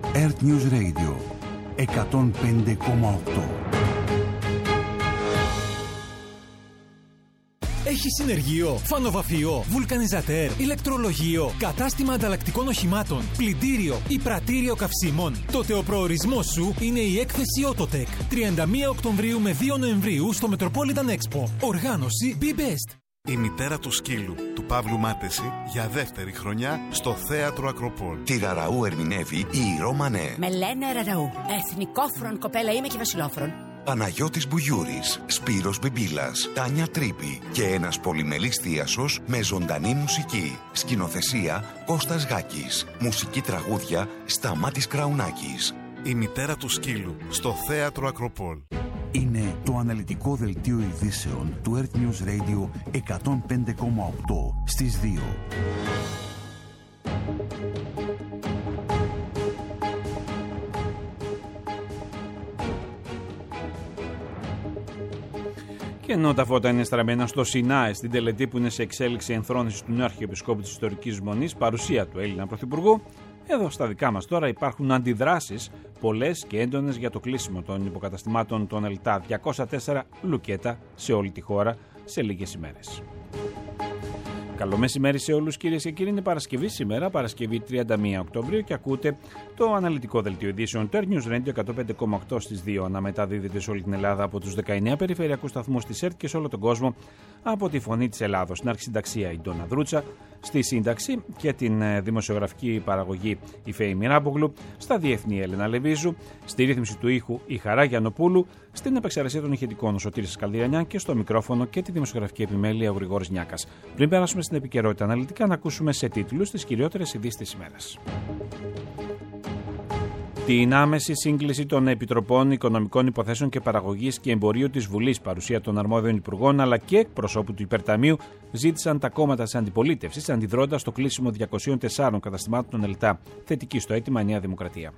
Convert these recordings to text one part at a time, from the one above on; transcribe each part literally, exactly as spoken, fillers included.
Earth News Radio εκατόν πέντε κόμμα οκτώ. Έχει συνεργείο, φανοβαφείο, βουλκανιζατέρ, ηλεκτρολογείο, κατάστημα ανταλλακτικών οχημάτων, πλυντήριο ή πρατήριο καυσίμων. Τότε ο προορισμός σου είναι η έκθεση Autotech. τριάντα μία Οκτωβρίου με δύο Νοεμβρίου στο Metropolitan Expo. Οργάνωση Be Best. Η μητέρα του σκύλου, του Παύλου Μάτεση, για δεύτερη χρονιά στο Θέατρο Ακροπόλ. Τη Ραραού ερμηνεύει η Ρώμανε. Με λένε Ραραού. Εθνικόφρον κοπέλα είμαι και βασιλόφρον. Παναγιώτης Μπουγιούρης, Σπύρος Μπιμπίλας, Τάνια Τρίπη και ένας πολυμελής θίασος με ζωντανή μουσική. Σκηνοθεσία Κώστας Γάκης. Μουσική τραγούδια Σταμάτης Κραουνάκης. Η μητέρα του σκύλου στο Θέατρο Ακροπόλ. Είναι το αναλυτικό δελτίο ειδήσεων του Earth News Radio εκατόν πέντε κόμμα οκτώ στις δύο. Και ενώ τα φώτα είναι στραμμένα στο Σινάε, στην τελετή που είναι σε εξέλιξη ενθρόνησης του νέου Αρχιεπισκόπου της Ιστορικής Μονής, παρουσία του Έλληνα Πρωθυπουργού, εδώ στα δικά μας τώρα υπάρχουν αντιδράσεις πολλές και έντονες για το κλείσιμο των υποκαταστημάτων των ΕΛΤΑ διακόσια τέσσερα Λουκέτα σε όλη τη χώρα σε λίγες ημέρες. Καλό μεσημέρι σε όλους κυρίες και κύριοι, είναι Παρασκευή σήμερα, Παρασκευή τριάντα μία Οκτωβρίου και ακούτε το αναλυτικό δελτίο ειδήσεων του Earth News Radio εκατόν πέντε κόμμα οκτώ στις δύο. Αναμεταδίδεται σε όλη την Ελλάδα από τους δεκαεννέα περιφερειακούς σταθμούς της ΕΡΤ και σε όλο τον κόσμο από τη Φωνή της Ελλάδος. Στην αρχισυνταξία η Ντόνα Δρούτσα, στη σύνταξη και την δημοσιογραφική παραγωγή η Φέη Μιράμπογλου, στα διεθνή Έλενα Λεβίζου, στη ρύθμιση του ήχου η Χαρά Γιαννοπούλου, στην επεξεργασία των ηχητικών ο Σωτήρης Καλδιανιάν και στο μικρόφωνο και τη δημοσιογραφική επιμέλεια ο Γρηγόρης Νιάκας. Πριν περάσουμε στην επικαιρότητα αναλυτικά, να ακούσουμε σε τίτλους τις κυριότερες ειδήσεις της ημέρας. Την άμεση σύγκληση των Επιτροπών Οικονομικών Υποθέσεων και Παραγωγής και Εμπορίου της Βουλής, παρουσία των αρμόδιων υπουργών αλλά και εκπροσώπου του Υπερταμείου, ζήτησαν τα κόμματα της αντιπολίτευσης, αντιδρώντας στο κλείσιμο διακοσίων τεσσάρων καταστημάτων των ΕΛΤΑ. Θετική στο αίτημα η Νέα Δημοκρατία.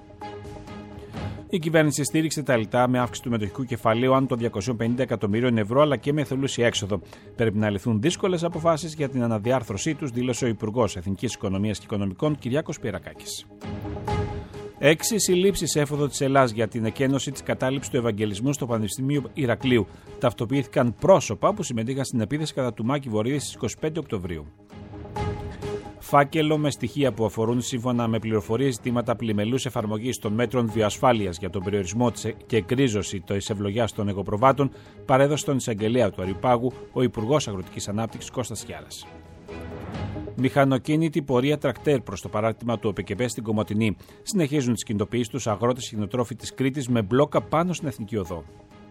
Η κυβέρνηση στήριξε τα ΕΛΤΑ με αύξηση του μετοχικού κεφαλαίου άνω των διακοσίων πενήντα εκατομμυρίων ευρώ αλλά και με εθελούσια έξοδο. Πρέπει να ληφθούν δύσκολες αποφάσεις για την αναδιάρθρωσή τους, δήλωσε ο Υπουργός Εθνικής Οικονομίας και Οικονομικών Κυριάκος Πυρακάκης. Έξι συλλήψεις έφοδο της Ελλάς για την εκένωση της κατάληψης του Ευαγγελισμού στο Πανεπιστήμιο Ηρακλείου. Ταυτοποιήθηκαν πρόσωπα που συμμετείχαν στην επίθεση κατά του Μάκη Βορύδη στις είκοσι πέντε Οκτωβρίου. Φάκελο με στοιχεία που αφορούν σύμφωνα με πληροφορίες ζητήματα πλημελούς εφαρμογής των μέτρων βιοασφάλειας για τον περιορισμό και εκρίζωση της ευλογιάς των εγωπροβάτων παρέδωσε στον εισαγγελέα του Αριουπάγου ο Υπουργός Αγροτικής Ανάπτυξης Κώστας Χιάρας. Μηχανοκίνητη πορεία τρακτέρ προς το παράρτημα του ΟΠΕΚΕΠΕ στην Κομοτηνή. Συνεχίζουν τις κινητοποιήσεις τους αγρότες και κτηνοτρόφοι της Κρήτης με μπλόκα πάνω στην Εθνική Οδό.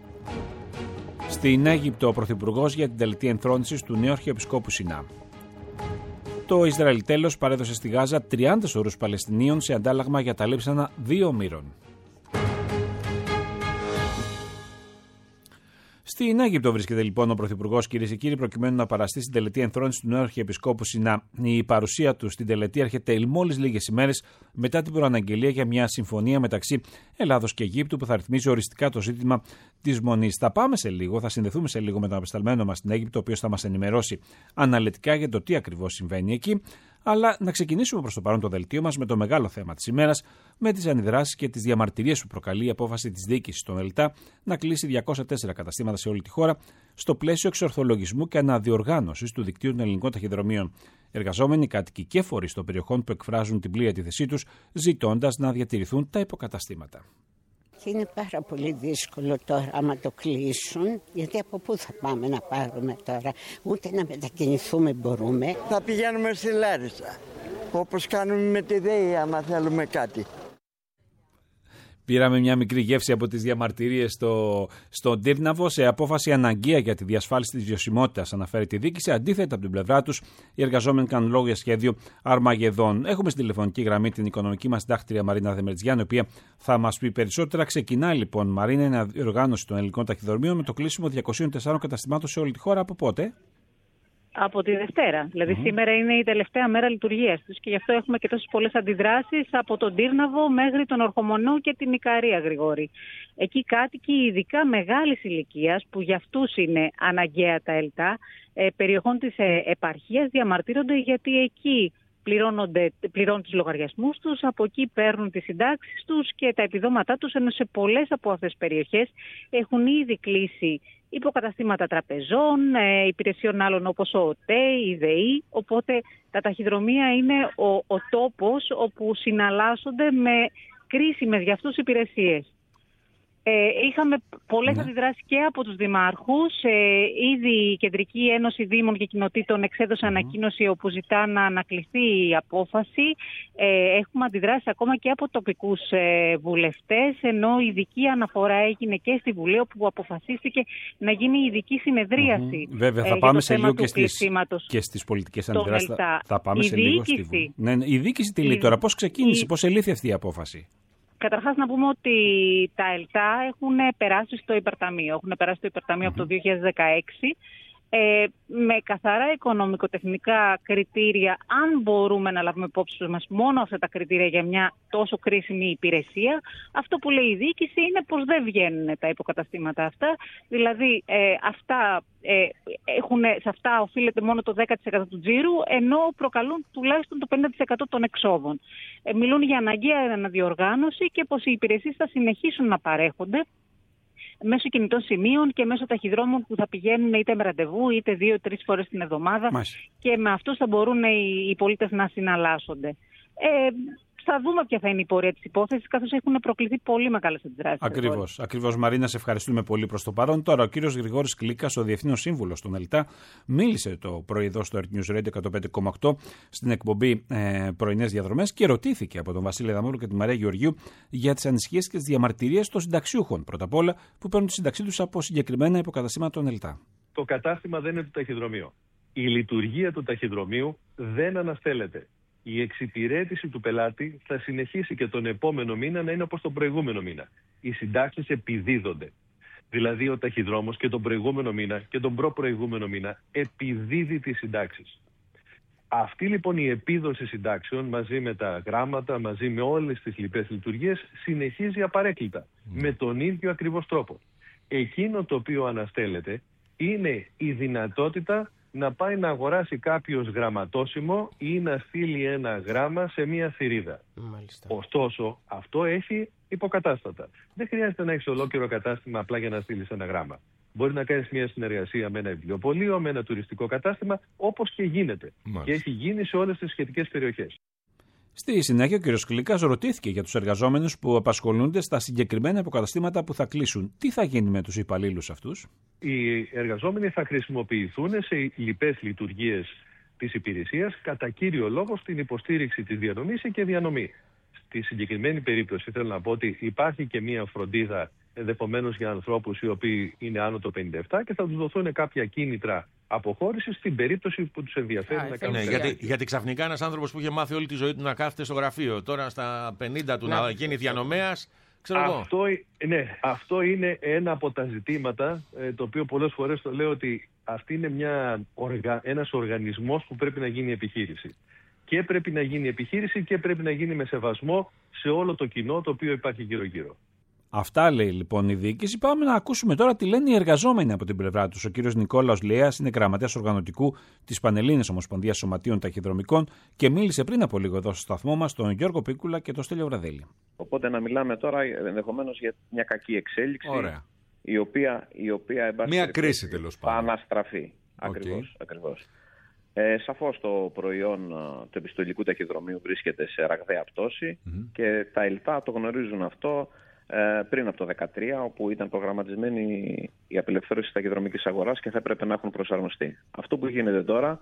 Στην Αίγυπτο, ο Πρωθυπουργός για την τελετή ενθρόνησης του νέου Αρχιεπισκόπου Σινά. Το Ισραήλ τέλος παρέδωσε στη Γάζα τριάντα σωρούς Παλαιστινίων σε αντάλλαγμα για τα λείψανα δύο ομήρων. Στην Αίγυπτο βρίσκεται λοιπόν ο Πρωθυπουργός, κυρίες και κύριοι, προκειμένου να παραστήσει την τελετή ενθρόνηση του νέου Αρχιεπισκόπου Σινά. Η παρουσία του στην τελετή έρχεται μόλις λίγες ημέρες μετά την προαναγγελία για μια συμφωνία μεταξύ Ελλάδος και Αιγύπτου που θα ρυθμίσει οριστικά το ζήτημα της Μονής. Θα πάμε σε λίγο, θα συνδεθούμε σε λίγο με τον απεσταλμένο μας στην Αίγυπτο, ο οποίος θα μας ενημερώσει αναλυτικά για το τι ακριβώς συμβαίνει εκεί. Αλλά να ξεκινήσουμε προς το παρόν το δελτίο μας με το μεγάλο θέμα της ημέρας, με τις αντιδράσεις και τις διαμαρτυρίες που προκαλεί η απόφαση της διοίκησης των ΕΛΤΑ να κλείσει διακόσια τέσσερα καταστήματα σε όλη τη χώρα, στο πλαίσιο εξορθολογισμού και αναδιοργάνωσης του δικτύου των ελληνικών ταχυδρομείων. Εργαζόμενοι, κάτοικοι και φορείς των περιοχών που εκφράζουν την πλήρη αντίθεσή τους, ζητώντας να διατηρηθούν τα υποκαταστήματα. Και είναι πάρα πολύ δύσκολο τώρα άμα το κλείσουν, γιατί από πού θα πάμε να πάρουμε τώρα, ούτε να μετακινηθούμε μπορούμε. Θα πηγαίνουμε στη Λάρισα, όπως κάνουμε με τη ΔΕΗ άμα θέλουμε κάτι. Πήραμε μια μικρή γεύση από τις διαμαρτυρίες στο, στον Τύρναβο σε απόφαση αναγκαία για τη διασφάλιση της βιωσιμότητας, αναφέρει τη διοίκηση. Αντίθετα, από την πλευρά τους, οι εργαζόμενοι κάνουν λόγο για σχέδιο Αρμαγεδόν. Έχουμε στην τηλεφωνική γραμμή την οικονομική μας συντάκτρια Μαρίνα Δεμερτζιάν, η οποία θα μας πει περισσότερα. Ξεκινάει λοιπόν, Μαρίνα, η αναδιοργάνωση των ελληνικών ταχυδρομείων με το κλείσιμο διακοσίων τεσσάρων καταστημάτων σε όλη τη χώρα. Από πότε? Από τη Δευτέρα. Δηλαδή, mm-hmm. σήμερα είναι η τελευταία μέρα λειτουργίας τους και γι' αυτό έχουμε και τόσες πολλές αντιδράσεις από τον Τύρναβο μέχρι τον Ορχομονό και την Ικαρία, Γρηγόρη. Εκεί κάτοικοι, ειδικά μεγάλης ηλικίας, που για αυτούς είναι αναγκαία τα ΕΛΤΑ, ε, περιοχών της ε, επαρχίας, διαμαρτύρονται γιατί εκεί πληρώνουν τους λογαριασμούς τους, από εκεί παίρνουν τις συντάξεις τους και τα επιδόματά τους, ενώ σε πολλές από αυτές τις περιοχές έχουν ήδη κλείσει υποκαταστήματα τραπεζών, ε, υπηρεσιών άλλων όπως ο ΟΤΕ, η ΔΕΗ, οπότε τα ταχυδρομεία είναι ο, ο τόπος όπου συναλλάσσονται με κρίσιμες για αυτούς υπηρεσίες. Ε, είχαμε πολλές ναι. αντιδράσεις και από τους δημάρχους. Ε, ήδη η Κεντρική Ένωση Δήμων και Κοινοτήτων εξέδωσε mm. ανακοίνωση όπου ζητά να ανακληθεί η απόφαση. Ε, έχουμε αντιδράσεις ακόμα και από τοπικούς ε, βουλευτές, ενώ η ειδική αναφορά έγινε και στη Βουλή, όπου αποφασίστηκε να γίνει ειδική συνεδρίαση. Mm-hmm. Βέβαια, θα ε, πάμε σε λίγο και στις, και στις πολιτικές αντιδράσεις. Θα, θα πάμε η σε λίγο στη Βουλή. Ναι, η διοίκηση τι λέει τώρα, πώς ξεκίνησε, η... πώς ελήφθη αυτή η απόφαση? Καταρχάς να πούμε ότι τα ΕΛΤΑ έχουν περάσει στο υπερταμείο. Έχουν περάσει στο υπερταμείο mm-hmm. από το δύο χιλιάδες δεκαέξι ε, με καθαρά οικονομικοτεχνικά κριτήρια, αν μπορούμε να λάβουμε υπόψη μας μόνο αυτά τα κριτήρια για μια τόσο κρίσιμη υπηρεσία. Αυτό που λέει η διοίκηση είναι πως δεν βγαίνουν τα υποκαταστήματα αυτά. Δηλαδή ε, αυτά, ε, έχουν, σε αυτά οφείλεται μόνο το δέκα τοις εκατό του τζίρου, ενώ προκαλούν τουλάχιστον το πενήντα τοις εκατό των εξόδων. Ε, μιλούν για αναγκαία αναδιοργάνωση και πως οι υπηρεσίες θα συνεχίσουν να παρέχονται μέσω κινητών σημείων και μέσω ταχυδρόμων που θα πηγαίνουν είτε με ραντεβού είτε δύο-τρεις φορές την εβδομάδα. Μάλιστα. Και με αυτούς θα μπορούν οι, οι πολίτες να συναλλάσσονται. Ε, θα δούμε ποια θα είναι η πορεία της υπόθεσης, καθώς έχουν προκληθεί πολύ μεγάλες αντιδράσεις. Ακριβώς. Ακριβώς, Μαρίνα, σε ευχαριστούμε πολύ προς το παρόν. Τώρα, ο κύριος Γρηγόρης Κλίκας, ο Διευθύνων Σύμβουλος των ΕΛΤΑ, μίλησε το πρωί εδώ στο Earth News Radio εκατόν πέντε κόμμα οκτώ στην εκπομπή ε, Πρωινές Διαδρομές και ρωτήθηκε από τον Βασίλη Δαμόλου και τη Μαρία Γεωργίου για τις ανησυχίες και τις διαμαρτυρίες των συνταξιούχων. Πρώτα απ' όλα, που παίρνουν τη σύνταξή τους από συγκεκριμένα υποκαταστήματα των ΕΛΤΑ. Το κατάστημα δεν είναι το ταχυδρομείο. Η λειτουργία του ταχυδρομείου δεν αναστέλλεται. Η εξυπηρέτηση του πελάτη θα συνεχίσει και τον επόμενο μήνα να είναι όπως τον προηγούμενο μήνα. Οι συντάξεις επιδίδονται. Δηλαδή ο ταχυδρόμος και τον προηγούμενο μήνα και τον προπροηγούμενο μήνα επιδίδει τις συντάξεις. Αυτή λοιπόν η επίδοση συντάξεων μαζί με τα γράμματα, μαζί με όλες τις λοιπές λειτουργίες συνεχίζει απαρέκκλητα. Mm. Με τον ίδιο ακριβώς τρόπο. Εκείνο το οποίο αναστέλλεται είναι η δυνατότητα να πάει να αγοράσει κάποιος γραμματόσημο ή να στείλει ένα γράμμα σε μία θηρίδα. Μάλιστα. Ωστόσο, αυτό έχει υποκατάστατα. Δεν χρειάζεται να έχεις ολόκληρο κατάστημα απλά για να στείλεις ένα γράμμα. Μπορεί να κάνεις μια συνεργασία με ένα βιβλιοπωλείο, με ένα τουριστικό κατάστημα, όπως και γίνεται. Μάλιστα. Και έχει γίνει σε όλες τις σχετικές περιοχές. Στη συνέχεια, ο κ. Κλίκας ρωτήθηκε για τους εργαζόμενους που απασχολούνται στα συγκεκριμένα υποκαταστήματα που θα κλείσουν. Τι θα γίνει με τους υπαλλήλους αυτούς? Οι εργαζόμενοι θα χρησιμοποιηθούν σε λοιπές λειτουργίες της υπηρεσίας, κατά κύριο λόγο στην υποστήριξη της διανομής και διανομή. Στη συγκεκριμένη περίπτωση θέλω να πω ότι υπάρχει και μία φροντίδα ενδεχομένως για ανθρώπους οι οποίοι είναι άνω το πενήντα επτά και θα τους δοθούν κάποια κίνητρα αποχώρηση στην περίπτωση που τους ενδιαφέρει Α, να κάνουν. Ναι, γιατί, γιατί ξαφνικά ένας άνθρωπος που είχε μάθει όλη τη ζωή του να κάθεται στο γραφείο, τώρα στα πενήντα του να, να γίνει διανομέας, ξέρω αυτό, εγώ. Ναι, αυτό είναι ένα από τα ζητήματα, ε, το οποίο πολλές φορές το λέω ότι αυτή είναι μια, οργα, ένας οργανισμός που πρέπει να γίνει επιχείρηση. Και πρέπει να γίνει επιχείρηση και πρέπει να γίνει με σεβασμό σε όλο το κοινό το οποίο υπάρχει γύρω-γύρω. Αυτά λέει λοιπόν η διοίκηση. Πάμε να ακούσουμε τώρα τι λένε οι εργαζόμενοι από την πλευρά τους. Ο κύριος Νικόλαος Λιέας είναι γραμματέας οργανωτικού της Πανελλήνιας Ομοσπονδίας Σωματείων Ταχυδρομικών και μίλησε πριν από λίγο εδώ στο σταθμό μας τον Γιώργο Πίκουλα και τον Στέλιο Βραδέλη. Οπότε να μιλάμε τώρα ενδεχομένως για μια κακή εξέλιξη. Ωραία. Η οποία, η οποία μια κρίση τέλος πάντων. Θα αναστραφεί. Okay. Ακριβώς. ακριβώς. Ε, σαφώς το προϊόν του επιστολικού ταχυδρομείου βρίσκεται σε ραγδαία πτώση mm-hmm. και τα ΕΛΤΑ το γνωρίζουν αυτό ε, πριν από το δύο χιλιάδες δεκατρία, όπου ήταν προγραμματισμένη η απελευθέρωση της ταχυδρομικής αγοράς και θα έπρεπε να έχουν προσαρμοστεί. Αυτό που γίνεται τώρα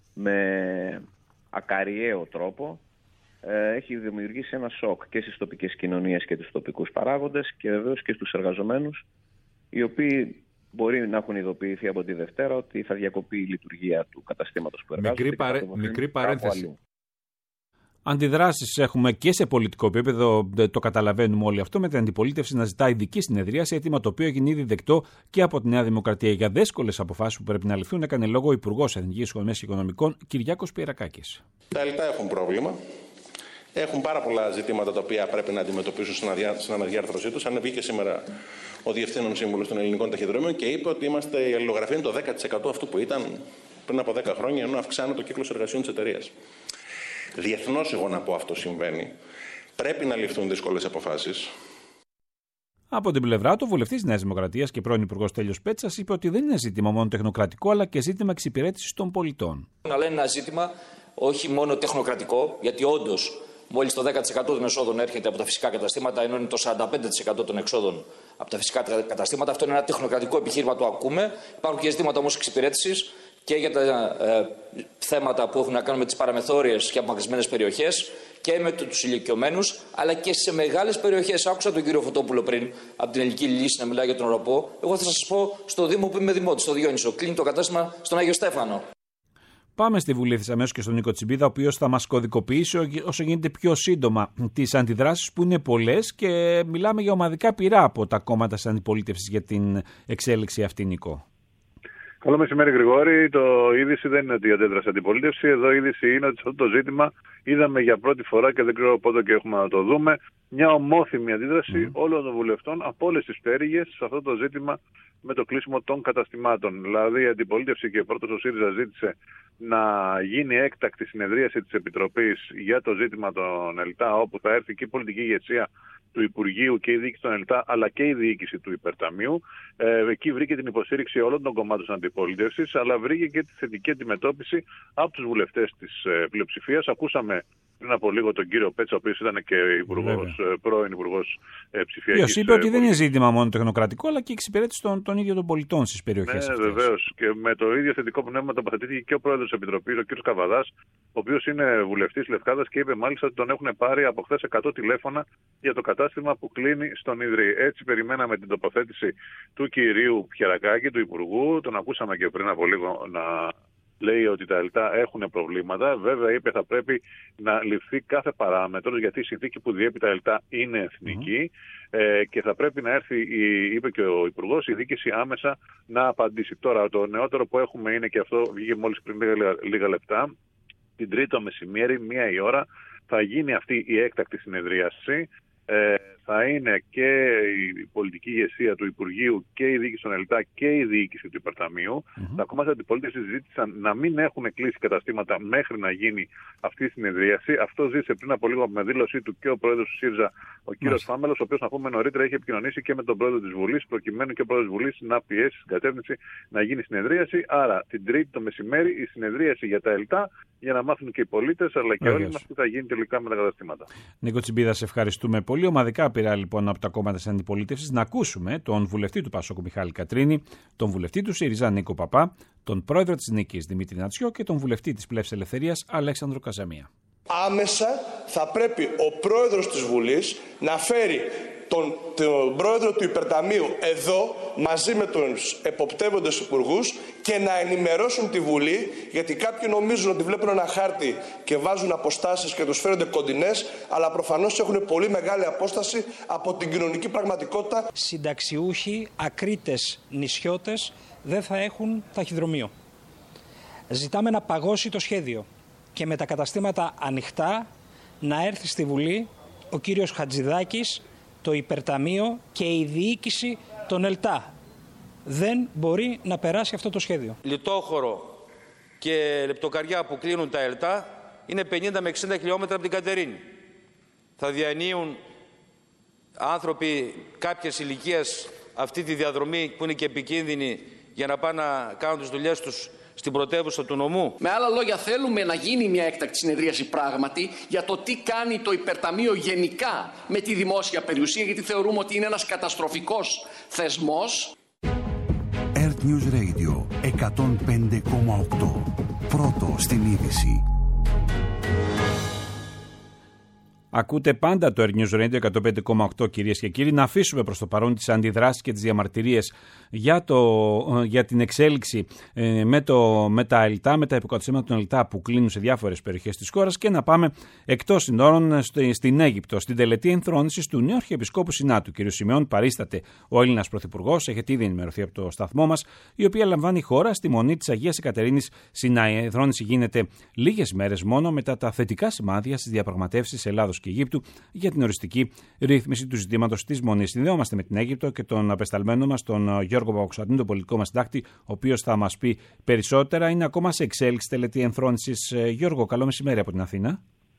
με ακαριαίο τρόπο ε, έχει δημιουργήσει ένα σοκ και στις τοπικές κοινωνίες και τους τοπικούς παράγοντες και βεβαίως και στους εργαζομένους, οι οποίοι μπορεί να έχουν ειδοποιηθεί από τη Δευτέρα ότι θα διακοπεί η λειτουργία του καταστήματος που εργάζονται. Μικρή, παρέ... Μικρή παρένθεση. Αντιδράσεις έχουμε και σε πολιτικό επίπεδο, το καταλαβαίνουμε όλοι αυτό, με την αντιπολίτευση να ζητά ειδική συνεδρίαση, αίτημα το οποίο έγινε ήδη δεκτό και από τη Νέα Δημοκρατία. Για δύσκολες αποφάσεις που πρέπει να ληφθούν, έκανε λόγο ο Υπουργός Εθνικής Οικονομίας και Οικονομικών, Κυριάκος Πιερακάκης. Τα ΕΛΤΑ έχουν πρόβλημα. Έχουν πάρα πολλά ζητήματα τα οποία πρέπει να αντιμετωπίσουν στην αναδιάρθρωσή τους. Ανεβήκε σήμερα ο Διευθύνων Σύμβουλος των Ελληνικών Ταχυδρομείων και είπε ότι είμαστε, η αλληλογραφία είναι το δέκα τοις εκατό αυτού που ήταν πριν από δέκα χρόνια, ενώ αυξάνεται το κύκλος εργασιών της εταιρείας. Διεθνώς, εγώ να πω, αυτό συμβαίνει. Πρέπει να ληφθούν δύσκολες αποφάσεις. Από την πλευρά του, ο βουλευτής Νέας Δημοκρατίας και πρώην Υπουργός Τέλειος Πέτσας είπε ότι δεν είναι ζήτημα μόνο τεχνοκρατικό, αλλά και ζήτημα εξυπηρέτησης των πολιτών. Αλλά είναι ένα ζήτημα όχι μόνο τεχνοκρατικό, γιατί όντως μόλις το δέκα τοις εκατό των εσόδων έρχεται από τα φυσικά καταστήματα, ενώ είναι το σαράντα πέντε τοις εκατό των εξόδων από τα φυσικά καταστήματα. Αυτό είναι ένα τεχνοκρατικό επιχείρημα, το ακούμε. Υπάρχουν και ζητήματα όμως εξυπηρέτησης και για τα ε, θέματα που έχουν να κάνουν με τις παραμεθόριες και απομακρυσμένες περιοχές και με τους ηλικιωμένους, αλλά και σε μεγάλες περιοχές. Άκουσα τον κύριο Φωτόπουλο πριν από την Ελληνική Λύση να μιλάει για τον ΟΡΟΠΟ. Εγώ θα σας πω στο Δήμο που είμαι δημότης, στο Διόνυσο. Κλείνει το κατάστημα στον Άγιο Στέφανο. Πάμε στη Βουλή της αμέσως και στον Νίκο Τσιμπίδα, ο οποίος θα μας κωδικοποιήσει όσο γίνεται πιο σύντομα τις αντιδράσεις που είναι πολλές και μιλάμε για ομαδικά πειρά από τα κόμματα της αντιπολίτευσης για την εξέλιξη αυτή, Νίκο. Καλό μεσημέρι, Γρηγόρη. Το είδηση δεν είναι ότι αντέδρασε αντιπολίτευση. Εδώ η είδηση είναι ότι σε αυτό το ζήτημα είδαμε για πρώτη φορά και δεν ξέρω πότε και έχουμε να το δούμε μια ομόθυμη αντίδραση mm. όλων των βουλευτών από όλες τις πτέρυγες σε αυτό το ζήτημα με το κλείσιμο των καταστημάτων. Δηλαδή η αντιπολίτευση και πρώτος ο ΣΥΡΙΖΑ ζήτησε να γίνει έκτακτη συνεδρίαση της Επιτροπής για το ζήτημα των ΕΛΤΑ, όπου θα έρθει και η πολιτική ηγεσία του Υπουργείου και η διοίκηση των ΕΛΤΑ, αλλά και η διοίκηση του Υπερταμείου. Ε, εκεί βρήκε την υποστήριξη όλων των κομμάτων της αντιπολίτευσης, αλλά βρήκε και τη θετική αντιμετώπιση από τους βουλευτές της ε, πλειοψηφίας. Ακούσαμε πριν από λίγο τον κύριο Πέτσα, ο οποίος ήταν και υπουργός, πρώην υπουργός ε, ψηφιακής. Ο είπε ότι δεν είναι ζήτημα μόνο τεχνοκρατικό, αλλά και εξυπηρέτηση των, των ίδιων των πολιτών στις περιοχές ναι, αυτές. Βεβαίως. Και με το ίδιο θετικό πνεύμα τοποθετήθηκε και ο πρόεδρος της Επιτροπής, ο κύριος Καβαδάς, ο οποίος είναι βουλευτής Λευκάδας και είπε μάλιστα ότι τον έχουν πάρει από χθες εκατό τηλέφωνα για το κατάστημα που κλείνει στον Ιδρύ. Έτσι περιμέναμε την τοποθέτηση του κυρίου Πιερακάκη, του Υπουργού. Τον ακούσαμε και πριν από λίγο να λέει ότι τα ΕΛΤΑ έχουν προβλήματα. Βέβαια, είπε θα πρέπει να ληφθεί κάθε παράμετρος, γιατί η συνθήκη που διέπει τα ΕΛΤΑ είναι εθνική mm-hmm. ε, και θα πρέπει να έρθει, η, είπε και ο Υπουργός, η διοίκηση άμεσα να απαντήσει. Τώρα, το νεότερο που έχουμε είναι, και αυτό βγήκε μόλις πριν λίγα, λίγα λεπτά, την Τρίτη το μεσημέρι, μία η ώρα, θα γίνει αυτή η έκτακτη συνεδρίαση. Ε, θα είναι και η πολιτική ηγεσία του Υπουργείου και η διοίκηση των ΕΛΤΑ και η διοίκηση του Υπερταμείου. Mm-hmm. Τα κόμματα της αντιπολίτευσης ζήτησαν να μην έχουν κλείσει καταστήματα μέχρι να γίνει αυτή η συνεδρίαση. Αυτό ζήτησε πριν από λίγο με δήλωσή του και ο πρόεδρος του ΣΥΡΙΖΑ, ο κύριος mm-hmm. Φάμελος, ο οποίος, να πούμε νωρίτερα, είχε επικοινωνήσει και με τον πρόεδρο της Βουλής, προκειμένου και ο πρόεδρος της Βουλής να πιέσει στην κατεύθυνση να γίνει συνεδρίαση. Άρα την Τρίτη το μεσημέρι η συνεδρίαση για τα ΕΛΤΑ, για να μάθουν και οι πολίτες, αλλά και όλοι μας τι θα γίνει τελικά με τα καταστήματα. Νίκο Τσιμπίδα, σε ευχαριστούμε πολύ. Ομαδικά πειρά λοιπόν από τα κόμματα της αντιπολίτευσης. Να ακούσουμε τον βουλευτή του Πασόκου Μιχάλη Κατρίνη, τον βουλευτή του ΣΥΡΙΖΑ Νίκο Παπά, τον πρόεδρο της Νίκης Δημήτρη Νατσιό και τον βουλευτή της Πλεύσης Ελευθερίας Αλέξανδρο Καζαμία. Άμεσα θα πρέπει ο πρόεδρος της Βουλής να φέρει τον, τον πρόεδρο του Υπερταμείου εδώ μαζί με τους εποπτεύοντες υπουργούς και να ενημερώσουν τη Βουλή, γιατί κάποιοι νομίζουν ότι βλέπουν ένα χάρτη και βάζουν αποστάσεις και τους φέρονται κοντινές, αλλά προφανώς έχουν πολύ μεγάλη απόσταση από την κοινωνική πραγματικότητα. Συνταξιούχοι, ακρίτες νησιώτες δεν θα έχουν ταχυδρομείο. Ζητάμε να παγώσει το σχέδιο και με τα καταστήματα ανοιχτά να έρθει στη Βουλή ο κύριος Χατζηδάκης, το Υπερταμείο και η διοίκηση των ΕΛΤΑ. Δεν μπορεί να περάσει αυτό το σχέδιο. Λιτόχωρο και Λεπτοκαριά που κλείνουν τα ΕΛΤΑ είναι πενήντα με εξήντα χιλιόμετρα από την Κατερίνη. Θα διανύουν άνθρωποι κάποιες ηλικίες αυτή τη διαδρομή που είναι και επικίνδυνη για να πάνε να κάνουν τις δουλειές τους στην πρωτεύουσα του νομού. Με άλλα λόγια, θέλουμε να γίνει μια έκτακτη συνεδρίαση πράγματι για το τι κάνει το Υπερταμείο γενικά με τη δημόσια περιουσία, γιατί θεωρούμε ότι είναι ένας καταστροφικός θεσμός. Earth News Radio εκατόν πέντε κόμμα οκτώ. Πρώτο στην είδηση. Ακούτε πάντα το Earth News Radio εκατόν πέντε κόμμα οκτώ, κυρίες και κύριοι. Να αφήσουμε προς το παρόν τις αντιδράσεις και τις διαμαρτυρίες για, το, για την εξέλιξη ε, με, το, με τα ΕΛΤΑ, με τα υποκαταστήματα των ΕΛΤΑ που κλείνουν σε διάφορες περιοχές της χώρας, και να πάμε εκτός συνόρων στη, στην Αίγυπτο, στην τελετή ενθρόνησης του νέου Αρχιεπισκόπου Συνάτου, κ. Σιμεών. Παρίσταται ο Έλληνας Πρωθυπουργός, έχετε ήδη ενημερωθεί από το σταθμό μας, η οποία λαμβάνει χώρα στη Μονή της Αγίας Εκατερίνης Σινάη. Η ενθρόνηση γίνεται λίγες μέρες μόνο μετά τα θετικά σημάδια στις διαπραγματεύσεις Ελλάδος και Αιγύπτου για την οριστική ρύθμιση του ζητήματος της Μονής. Συνδεόμαστε με την Αίγυπτο και τον απεσταλμένο μας, τον Γιώργο Παπακοσταντίνου, τον πολιτικό μας συντάκτη, ο οποίος θα μας πει περισσότερα. Είναι ακόμα σε εξέλιξη τελετή ενθρόνησης. Γιώργο, καλό μεσημέρι από την Αθήνα.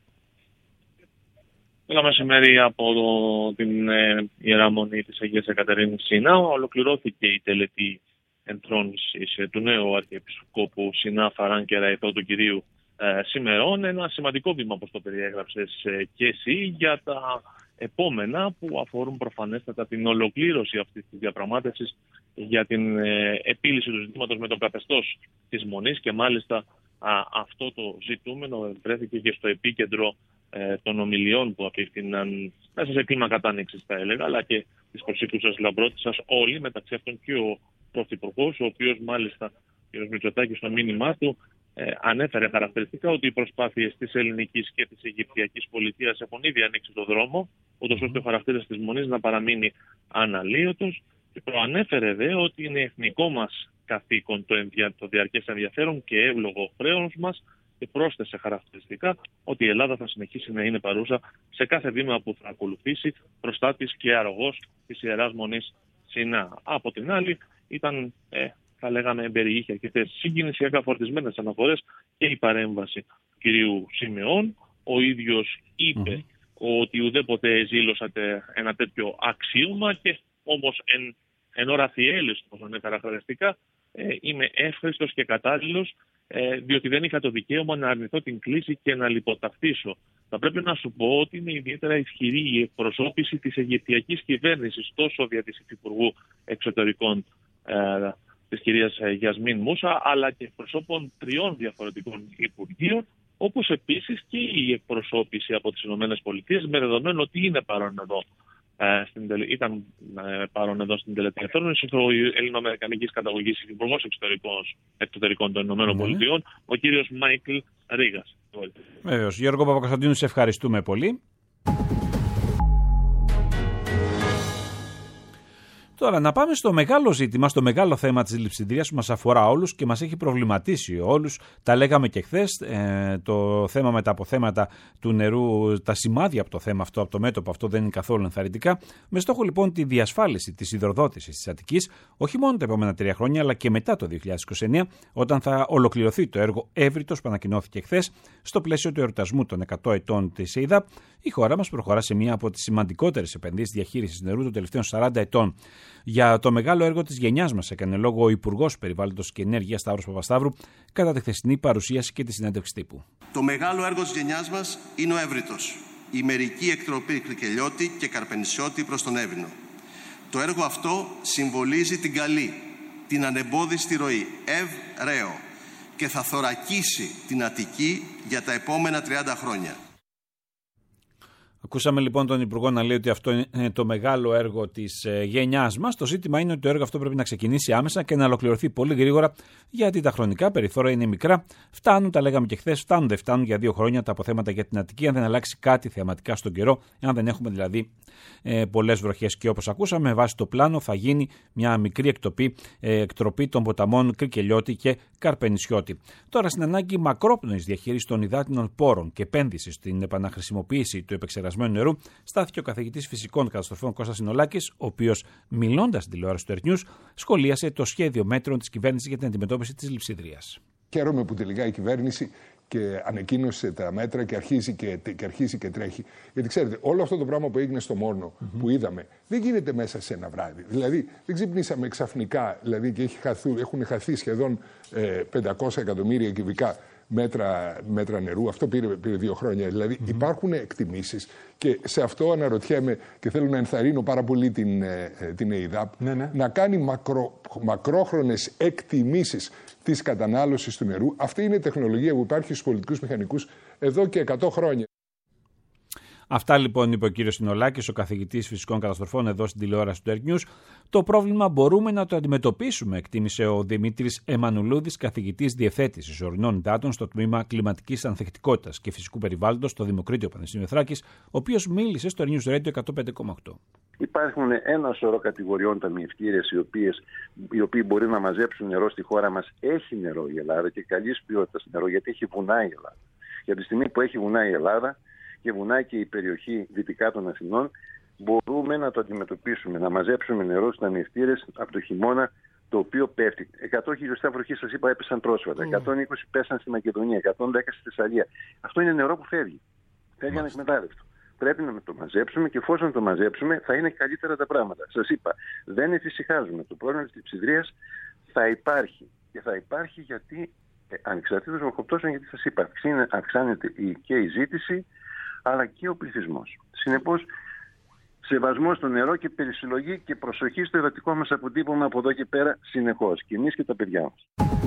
Το μεσημέρι από το, την ε, Ιερά Μονή της Αγίας Εκατερίνης Σινά ολοκληρώθηκε η τελετή ενθρόνησης ε, του νέου Αρχιεπισκόπου Σινά Φαράν Κεραϊτό του κυρίου ε, Σιμεών. Ένα σημαντικό βήμα, όπως το περιέγραψες ε, και εσύ, για τα επόμενα που αφορούν προφανέστατα την ολοκλήρωση αυτής της διαπραγμάτευσης για την ε, επίλυση του ζητήματος με το καθεστώς της Μονής, και μάλιστα α, αυτό το ζητούμενο βρέθηκε και στο επίκεντρο ε, των ομιλιών που απίφθηναν μέσα σε κλίμα κατάνοιξης, θα έλεγα, αλλά και της προσήκουσας λαμπρότητας όλοι, μεταξύ αυτών και ο Πρωθυπουργός, ο οποίος μάλιστα, κ. Μητσοτάκης, στο μήνυμά του ε, ανέφερε χαρακτηριστικά ότι οι προσπάθειες της ελληνικής και της αιγυπτιακής πολιτείας έχουν ήδη ανοίξει το δρόμο, ούτως ώστε ο χαρακτήρας της Μονής να παραμείνει αναλύωτος, και προανέφερε δε ότι είναι εθνικό μας καθήκον το, ενδια... το διαρκές ενδιαφέρον και εύλογο χρέος μας, και πρόσθεσε χαρακτηριστικά ότι η Ελλάδα θα συνεχίσει να είναι παρούσα σε κάθε βήμα που θα ακολουθήσει, προστάτης και αρρωγός της Ιεράς Μονής Σινά. Από την άλλη, ήταν, ε, θα λέγαμε, περιείχε αρκετές συγκινησιακά φορτισμένες αναφορές και η παρέμβαση του κυρίου Σιμεών. Ο ίδιος είπε mm-hmm. ότι ουδέποτε ζήλωσατε ένα τέτοιο αξίωμα, και όμως εν, εν ώρα θυέλης, όπως ανέφερα χαρακτηριστικά, ε, είμαι εύχριστος και κατάλληλος, ε, διότι δεν είχα το δικαίωμα να αρνηθώ την κλίση και να λιποταυτίσω. Θα πρέπει να σου πω ότι είναι ιδιαίτερα ισχυρή η εκπροσώπηση της αιγυπτιακής κυβέρνησης, τόσο δια της Υφυπουργού Εξωτερικών ε, της κυρίας Γιασμίν Μούσα, αλλά και εκπροσώπων τριών διαφορετικών υπουργείων, όπως επίσης και η εκπροσώπηση από τις ΗΠΑ, με δεδομένο ότι είναι παρόν εδώ. Ε, στην, ήταν ε, παρόν εδώ στην τελετή ενθρόνησης ο ελληνοαμερικανικής καταγωγής υπουργός εξωτερικών των ΗΠΑ, mm. ο κύριος Μάικλ Ρίγας. Βεβαίως. Γιώργο Παπακοσταντίνου, σε ευχαριστούμε πολύ. Τώρα να πάμε στο μεγάλο ζήτημα, στο μεγάλο θέμα της λειψιδρίας που μας αφορά όλους και μας έχει προβληματίσει όλους. Τα λέγαμε και χθες, ε, το θέμα με τα αποθέματα του νερού, τα σημάδια από το θέμα αυτό, από το μέτωπο αυτό δεν είναι καθόλου ενθαρρυντικά. Με στόχο λοιπόν τη διασφάλιση της υδροδότησης της Αττικής, όχι μόνο τα επόμενα τρία χρόνια, αλλά και μετά το δύο χιλιάδες είκοσι εννέα, όταν θα ολοκληρωθεί το έργο Εύρυτος που ανακοινώθηκε χθες, στο πλαίσιο του εορτασμού των εκατό ετών της ΕΙΔΑΠ. Η χώρα μας προχωρά σε μία από τις σημαντικότερες επενδύσεις διαχείρισης νερού των τελευταίων σαράντα ετών. Για το μεγάλο έργο της γενιάς μας έκανε λόγο ο Υπουργός Περιβάλλοντος και Ενέργειας Σταύρος Παπασταύρου κατά τη χθεσινή παρουσίαση και τη συνέντευξη τύπου. Το μεγάλο έργο της γενιάς μας είναι ο Εύρυτος, η μερική εκτροπή Κρικελιώτη και Καρπενησιώτη προς τον Έβρινο. Το έργο αυτό συμβολίζει την καλή, την ανεμπόδιστη ροή Ευ-Ρέο και θα θωρακίσει την Αττική για τα επόμενα τριάντα χρόνια. Ακούσαμε λοιπόν τον Υπουργό να λέει ότι αυτό είναι το μεγάλο έργο της γενιάς μας. Το ζήτημα είναι ότι το έργο αυτό πρέπει να ξεκινήσει άμεσα και να ολοκληρωθεί πολύ γρήγορα, γιατί τα χρονικά περιθώρια είναι μικρά. Φτάνουν, τα λέγαμε και χθες, φτάνουν, δεν φτάνουν για δύο χρόνια τα αποθέματα για την Αττική, αν δεν αλλάξει κάτι θεαματικά στον καιρό, αν δεν έχουμε δηλαδή ε, πολλές βροχές. Και όπως ακούσαμε, με βάση το πλάνο θα γίνει μια μικρή εκτροπή, ε, εκτροπή των ποταμών Κρικελιώτη και Καρπενησιώτη. Τώρα, στην ανάγκη μακρόπνοης διαχείρισης των υδάτινων πόρων και επένδυσης στην επαναχρησιμοποίηση του επεξεργασμένου νερού, στάθηκε ο καθηγητής φυσικών καταστροφών Κώστας Συνολάκης, ο οποίος, μιλώντας στην τηλεόραση του Earth News, σχολίασε το σχέδιο μέτρων της κυβέρνησης για την αντιμετώπιση της λειψιδρίας. Χαίρομαι που τελικά η κυβέρνηση και ανακοίνωσε τα μέτρα και αρχίζει και, και αρχίζει και τρέχει. Γιατί ξέρετε, όλο αυτό το πράγμα που έγινε στο Μόρνο, mm-hmm. που είδαμε, δεν γίνεται μέσα σε ένα βράδυ. Δηλαδή, δεν ξυπνήσαμε ξαφνικά, δηλαδή, και έχει χαθού, έχουν χαθεί σχεδόν ε, πεντακόσια εκατομμύρια κυβικά μέτρα, μέτρα νερού. Αυτό πήρε, πήρε δύο χρόνια. Δηλαδή, mm-hmm. υπάρχουν εκτιμήσεις και σε αυτό αναρωτιέμαι και θέλω να ενθαρρύνω πάρα πολύ την, την ΕΙΔΑΠ ναι, ναι. να κάνει μακρο, μακρόχρονες εκτιμήσεις της κατανάλωσης του νερού. Αυτή είναι η τεχνολογία που υπάρχει στους πολιτικούς μηχανικούς εδώ και εκατό χρόνια. Αυτά λοιπόν είπε ο κύριος Συνολάκης, ο καθηγητής φυσικών καταστροφών εδώ στην τηλεόραση του Earth News. Το πρόβλημα μπορούμε να το αντιμετωπίσουμε, εκτίμησε ο Δημήτρης Εμμανουλούδης, καθηγητής διευθέτησης ορεινών υδάτων στο τμήμα κλιματικής ανθεκτικότητας και φυσικού περιβάλλοντος στο Δημοκρίτιο Πανεπιστήμιο Θράκης, ο οποίος μίλησε στο News Radio εκατόν πέντε κόμμα οκτώ. Υπάρχουν ένα σωρό κατηγοριών ταμιευτήρες οι, οποίες, οι οποίοι μπορεί να μαζέψουν νερό στη χώρα μας. Έχει νερό η Ελλάδα και καλής ποιότητας νερό, γιατί έχει βουνά η Ελλάδα. Για τη στιγμή που έχει βουνά η Ελλάδα και βουνά και η περιοχή δυτικά των Αθηνών, μπορούμε να το αντιμετωπίσουμε, να μαζέψουμε νερό στους ταμιευτήρες από το χειμώνα, το οποίο πέφτει. εκατό χιλιοστά βροχή, σας είπα, έπεσαν πρόσφατα. Mm. εκατόν είκοσι πέσαν στη Μακεδονία, εκατόν δέκα στη Θεσσαλία. Αυτό είναι νερό που φεύγει. Φεύγει mm. ανεκμετάλλευτο. Πρέπει να το μαζέψουμε και εφόσον το μαζέψουμε θα είναι καλύτερα τα πράγματα. Σας είπα, δεν εφησυχάζουμε. Το πρόβλημα της κλειψιδρίας θα υπάρχει. Και θα υπάρχει γιατί, ε, ανεξαρτήτως βροχοπτώσεων, γιατί σας είπα, αυξάνεται και η ζήτηση αλλά και ο πληθυσμός. Συνεπώς, σεβασμό στο νερό και περισυλλογή και προσοχή στο υδατικό μας αποτύπωμα από εδώ και πέρα συνεχώς. Και εμείς και τα παιδιά μας.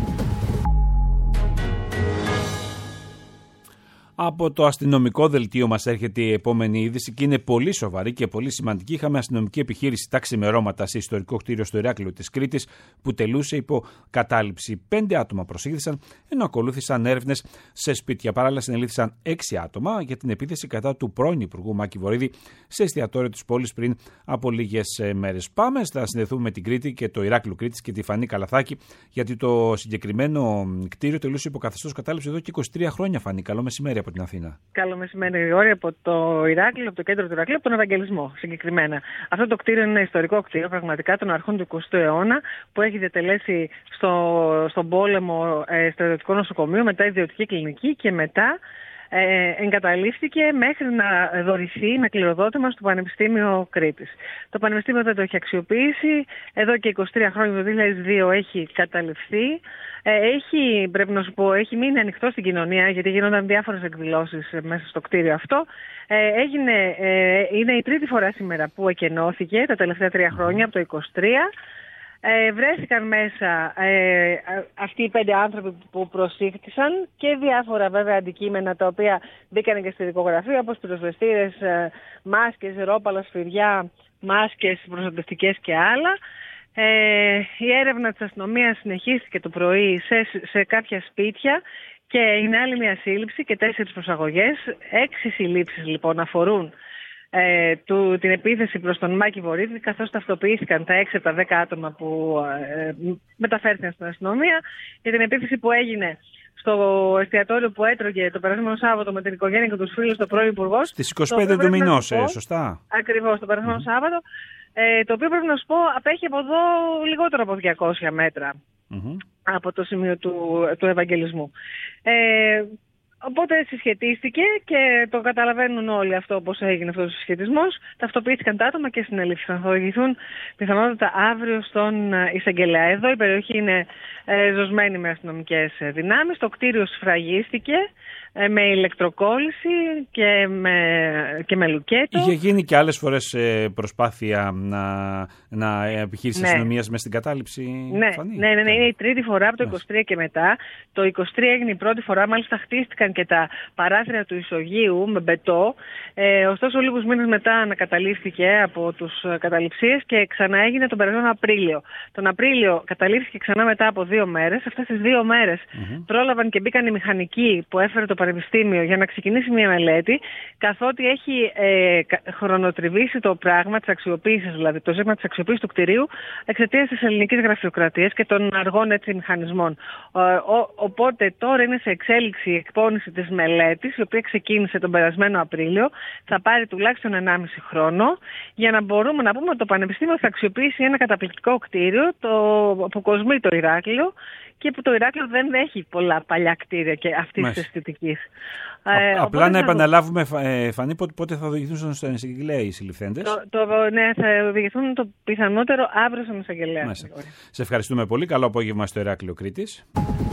Από το αστυνομικό δελτίο μας έρχεται η επόμενη είδηση και είναι πολύ σοβαρή και πολύ σημαντική. Είχαμε αστυνομική επιχείρηση τα ξημερώματα σε ιστορικό κτίριο στο Ηράκλειο της Κρήτης που τελούσε υπό κατάληψη. Πέντε άτομα προσήγηθησαν ενώ ακολούθησαν έρευνες σε σπίτια. Παράλληλα συνελήφθησαν έξι άτομα για την επίθεση κατά του πρώην Υπουργού Μάκη Βορίδη σε εστιατόριο της πόλης πριν από λίγες μέρες. Πάμε να συνδεθούμε με την Κρήτη και το Ηράκλειο Κρήτης και τη Φανή Καλαθάκη, γιατί το συγκεκριμένο κτίριο τελούσε υπό καθεστώς κατάληψη εδώ και είκοσι τρία χρόνια. Φανή, καλό μεσημέρι από την Αθήνα. Καλό μεσημέρι, Γρηγόρη, από το Ηράκλειο, από το κέντρο του Ηρακλείου, από τον Ευαγγελισμό συγκεκριμένα. Αυτό το κτίριο είναι ένα ιστορικό κτίριο, πραγματικά των αρχών του εικοστού αιώνα, που έχει διατελέσει στο, στον πόλεμο ε, στρατιωτικό νοσοκομείο, μετά ιδιωτική κλινική και μετά ε, εγκαταλείφθηκε μέχρι να δωρηθεί με κληροδότημα στο Πανεπιστήμιο Κρήτης. Το Πανεπιστήμιο δεν το έχει αξιοποιήσει, εδώ και είκοσι τρία χρόνια, το δύο χιλιάδες δύο έχει καταληφθεί. Έχει, πρέπει να σου πω, έχει μείνει ανοιχτό στην κοινωνία, γιατί γίνονταν διάφορες εκδηλώσεις μέσα στο κτίριο αυτό. Έγινε, είναι η τρίτη φορά σήμερα που εκενώθηκε, τα τελευταία τρία χρόνια, από το είκοσι τρία. Ε, βρέθηκαν μέσα ε, αυτοί οι πέντε άνθρωποι που προσήχθησαν και διάφορα βέβαια αντικείμενα τα οποία μπήκαν και στη δικογραφία, όπως πυροσβεστήρες, ε, μάσκες, ρόπαλα, σφυριά, μάσκες προστατευτικές και άλλα. Ε, η έρευνα της αστυνομίας συνεχίστηκε το πρωί σε, σε κάποια σπίτια και είναι άλλη μια σύλληψη και τέσσερις προσαγωγές. Έξι συλλήψεις λοιπόν αφορούν ε, του, την επίθεση προς τον Μάκη Βορίδη, καθώς ταυτοποιήθηκαν τα έξι από τα δέκα άτομα που ε, μεταφέρθηκαν στην αστυνομία για την επίθεση που έγινε στο εστιατόριο που έτρωγε το περασμένο Σάββατο με την οικογένεια και τους φίλους του πρώην Υπουργό. Στις είκοσι πέντε του μηνός, ε, σωστά. Ακριβώς, το περασμένο mm-hmm. Σάββατο. Ε, το οποίο πρέπει να σου πω απέχει από εδώ λιγότερο από διακόσια μέτρα mm-hmm. από το σημείο του, του Ευαγγελισμού. Ε, οπότε συσχετίστηκε και το καταλαβαίνουν όλοι αυτό πώς έγινε αυτός ο συσχετισμός. Ταυτοποιήθηκαν τα άτομα και συνελήφθησαν. Θα οδηγηθούν πιθανότατα αύριο στον εισαγγελέα. Εδώ η περιοχή είναι ε, ζωσμένη με αστυνομικές δυνάμεις. Το κτίριο σφραγίστηκε με ηλεκτροκόλληση και με, και με λουκέτο. Είχε γίνει και άλλες φορές προσπάθεια να, να επιχείρηση ναι. αστυνομίας μέσα στην κατάληψη. Ναι, ναι, ναι, ναι, είναι η τρίτη φορά από το είκοσι τρία και μετά. Το είκοσι τρία έγινε η πρώτη φορά, μάλιστα χτίστηκαν και τα παράθυρα του ισογείου με μπετό. Ε, ωστόσο, λίγους μήνες μετά ανακαταλήφθηκε από τους καταληψίες και ξανά έγινε τον περασμένο Απρίλιο. Τον Απρίλιο καταλήφθηκε ξανά μετά από δύο μέρες. Αυτές τις δύο μέρες mm-hmm. πρόλαβαν και μπήκαν οι μηχανικοί που έφερε το Πανεπιστήμιο για να ξεκινήσει μια μελέτη, καθότι έχει ε, χρονοτριβήσει το πράγμα της αξιοποίησης, δηλαδή το ζήτημα της αξιοποίησης του κτηρίου εξαιτίας της ελληνικής γραφειοκρατίας και των αργών έτσι μηχανισμών. Ο, ο, οπότε τώρα είναι σε εξέλιξη η εκπόνηση της μελέτης, η οποία ξεκίνησε τον περασμένο Απρίλιο, θα πάρει τουλάχιστον ενάμιση χρόνο, για να μπορούμε να πούμε ότι το Πανεπιστήμιο θα αξιοποιήσει ένα καταπληκτικό κτίριο, το αποκοσμεί το Ηράκλειο, και που το Ηράκλειο δεν έχει πολλά παλιά κτίρια και αυτής της αισθητικής. Ε, απλά να θα... επαναλάβουμε, ε, Φανή, πότε θα οδηγηθούν στον εισαγγελέα οι συλληφθέντες. Το, το, ναι, θα οδηγηθούν το πιθανότερο αύριο στον εισαγγελέα. Σε ευχαριστούμε πολύ. Καλό απόγευμα στο Ηράκλειο Κρήτης.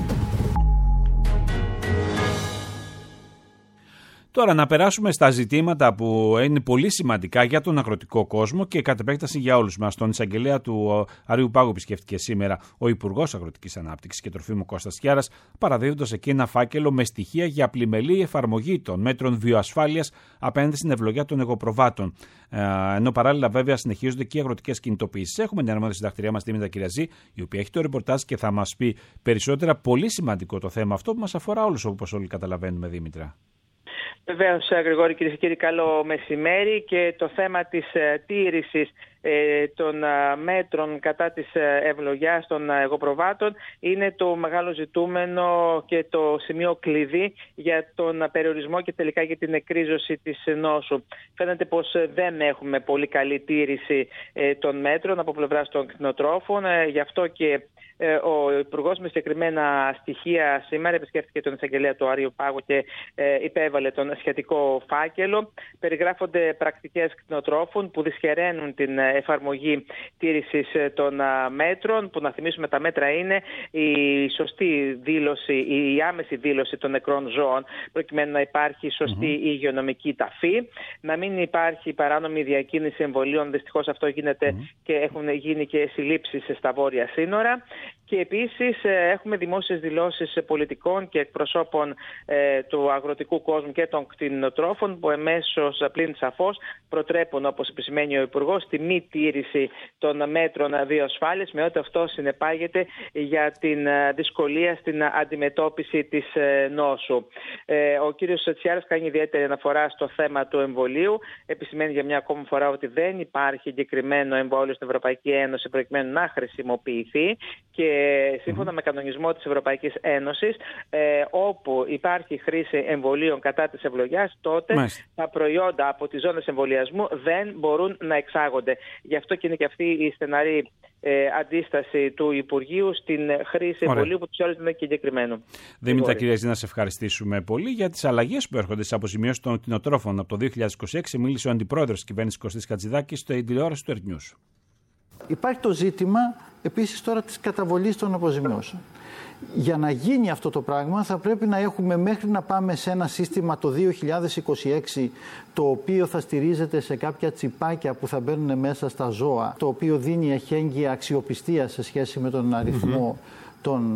Τώρα να περάσουμε στα ζητήματα που είναι πολύ σημαντικά για τον αγροτικό κόσμο και κατ' επέκταση για όλους μας. Τον εισαγγελέα του Αρείου Πάγου επισκέφτηκε σήμερα ο Υπουργός Αγροτικής Ανάπτυξης και Τροφίμου Κώστας Κιάρας, παραδίδοντας εκεί ένα φάκελο με στοιχεία για πλημελή εφαρμογή των μέτρων βιοασφάλειας απέναντι στην ευλογία των εγωπροβάτων. Ε, ενώ παράλληλα βέβαια συνεχίζονται και οι αγροτικές κινητοποιήσεις. Έχουμε την αρμόδια συντακτηρία μας, Δήμητρα Κυραζή, η οποία έχει το ρεπορτάζ και θα μας πει περισσότερα. Πολύ σημαντικό το θέμα αυτό που μας αφορά όλους, όπως όλοι καταλαβαίνουμε, Δήμητρα. Βεβαίως, Γρηγόρη, κυρίες και κύριοι, καλό μεσημέρι. Και το θέμα της ε, τήρησης ε, των ε, μέτρων κατά της ε, ευλογιάς των ε, εγωπροβάτων είναι το μεγάλο ζητούμενο και το σημείο κλειδί για τον περιορισμό και τελικά για την εκρίζωση της νόσου. Φαίνεται πως ε, δεν έχουμε πολύ καλή τήρηση ε, των μέτρων από πλευράς των κτηνοτρόφων, ε, γι' αυτό και Ο Υπουργός με συγκεκριμένα στοιχεία σήμερα επισκέφθηκε τον εισαγγελέα του Αριού Πάγου και υπέβαλε τον σχετικό φάκελο. Περιγράφονται πρακτικές κτηνοτρόφων που δυσχεραίνουν την εφαρμογή τήρησης των μέτρων, που να θυμίσουμε τα μέτρα είναι η σωστή δήλωση, η άμεση δήλωση των νεκρών ζώων, προκειμένου να υπάρχει σωστή mm-hmm. υγειονομική ταφή, να μην υπάρχει παράνομη διακίνηση εμβολίων. Δυστυχώς αυτό γίνεται mm-hmm. και έχουν γίνει και συλλήψεις στα βόρεια σύνορα. Και επίσης έχουμε δημόσιες δηλώσεις πολιτικών και εκπροσώπων ε, του αγροτικού κόσμου και των κτηνοτρόφων, που εμέσως πλην σαφώς προτρέπουν, όπως επισημαίνει ο Υπουργός, τη μη τήρηση των μέτρων βιοασφάλειας, με ό,τι αυτό συνεπάγεται για την δυσκολία στην αντιμετώπιση της νόσου. Ε, ο κύριος Τσιάρας κάνει ιδιαίτερη αναφορά στο θέμα του εμβολίου. Επισημαίνει για μια ακόμη φορά ότι δεν υπάρχει εγκεκριμένο εμβόλιο στην Ευρωπαϊκή Ένωση προκειμένου να χρησιμοποιηθεί, και σύμφωνα mm-hmm. με κανονισμό της Ευρωπαϊκής Ένωσης, ε, όπου υπάρχει χρήση εμβολίων κατά της ευλογιάς, τότε Μάλιστα. τα προϊόντα από τις ζώνες εμβολιασμού δεν μπορούν να εξάγονται. Γι' αυτό και είναι και αυτή η στεναρή ε, αντίσταση του Υπουργείου στην χρήση Ωραία. εμβολίου, που τους όλους είναι και εγκεκριμένο. Δήμητρα, κυρία Ζήνα, να σε ευχαριστήσουμε πολύ για τις αλλαγές που έρχονται στις αποζημιώσεις των κτηνοτρόφων. Από το δύο χιλιάδες είκοσι έξι μίλησε ο αντιπρόεδρος της κυβέρνησης Κωστής Χατζηδάκης στο τηλεόραση του Earth News. Υπάρχει το ζήτημα επίσης τώρα της καταβολής των αποζημιώσεων. Για να γίνει αυτό το πράγμα θα πρέπει να έχουμε, μέχρι να πάμε σε ένα σύστημα το δύο χιλιάδες είκοσι έξι, το οποίο θα στηρίζεται σε κάποια τσιπάκια που θα μπαίνουν μέσα στα ζώα, το οποίο δίνει εχέγγυα αξιοπιστία σε σχέση με τον αριθμό mm-hmm. των,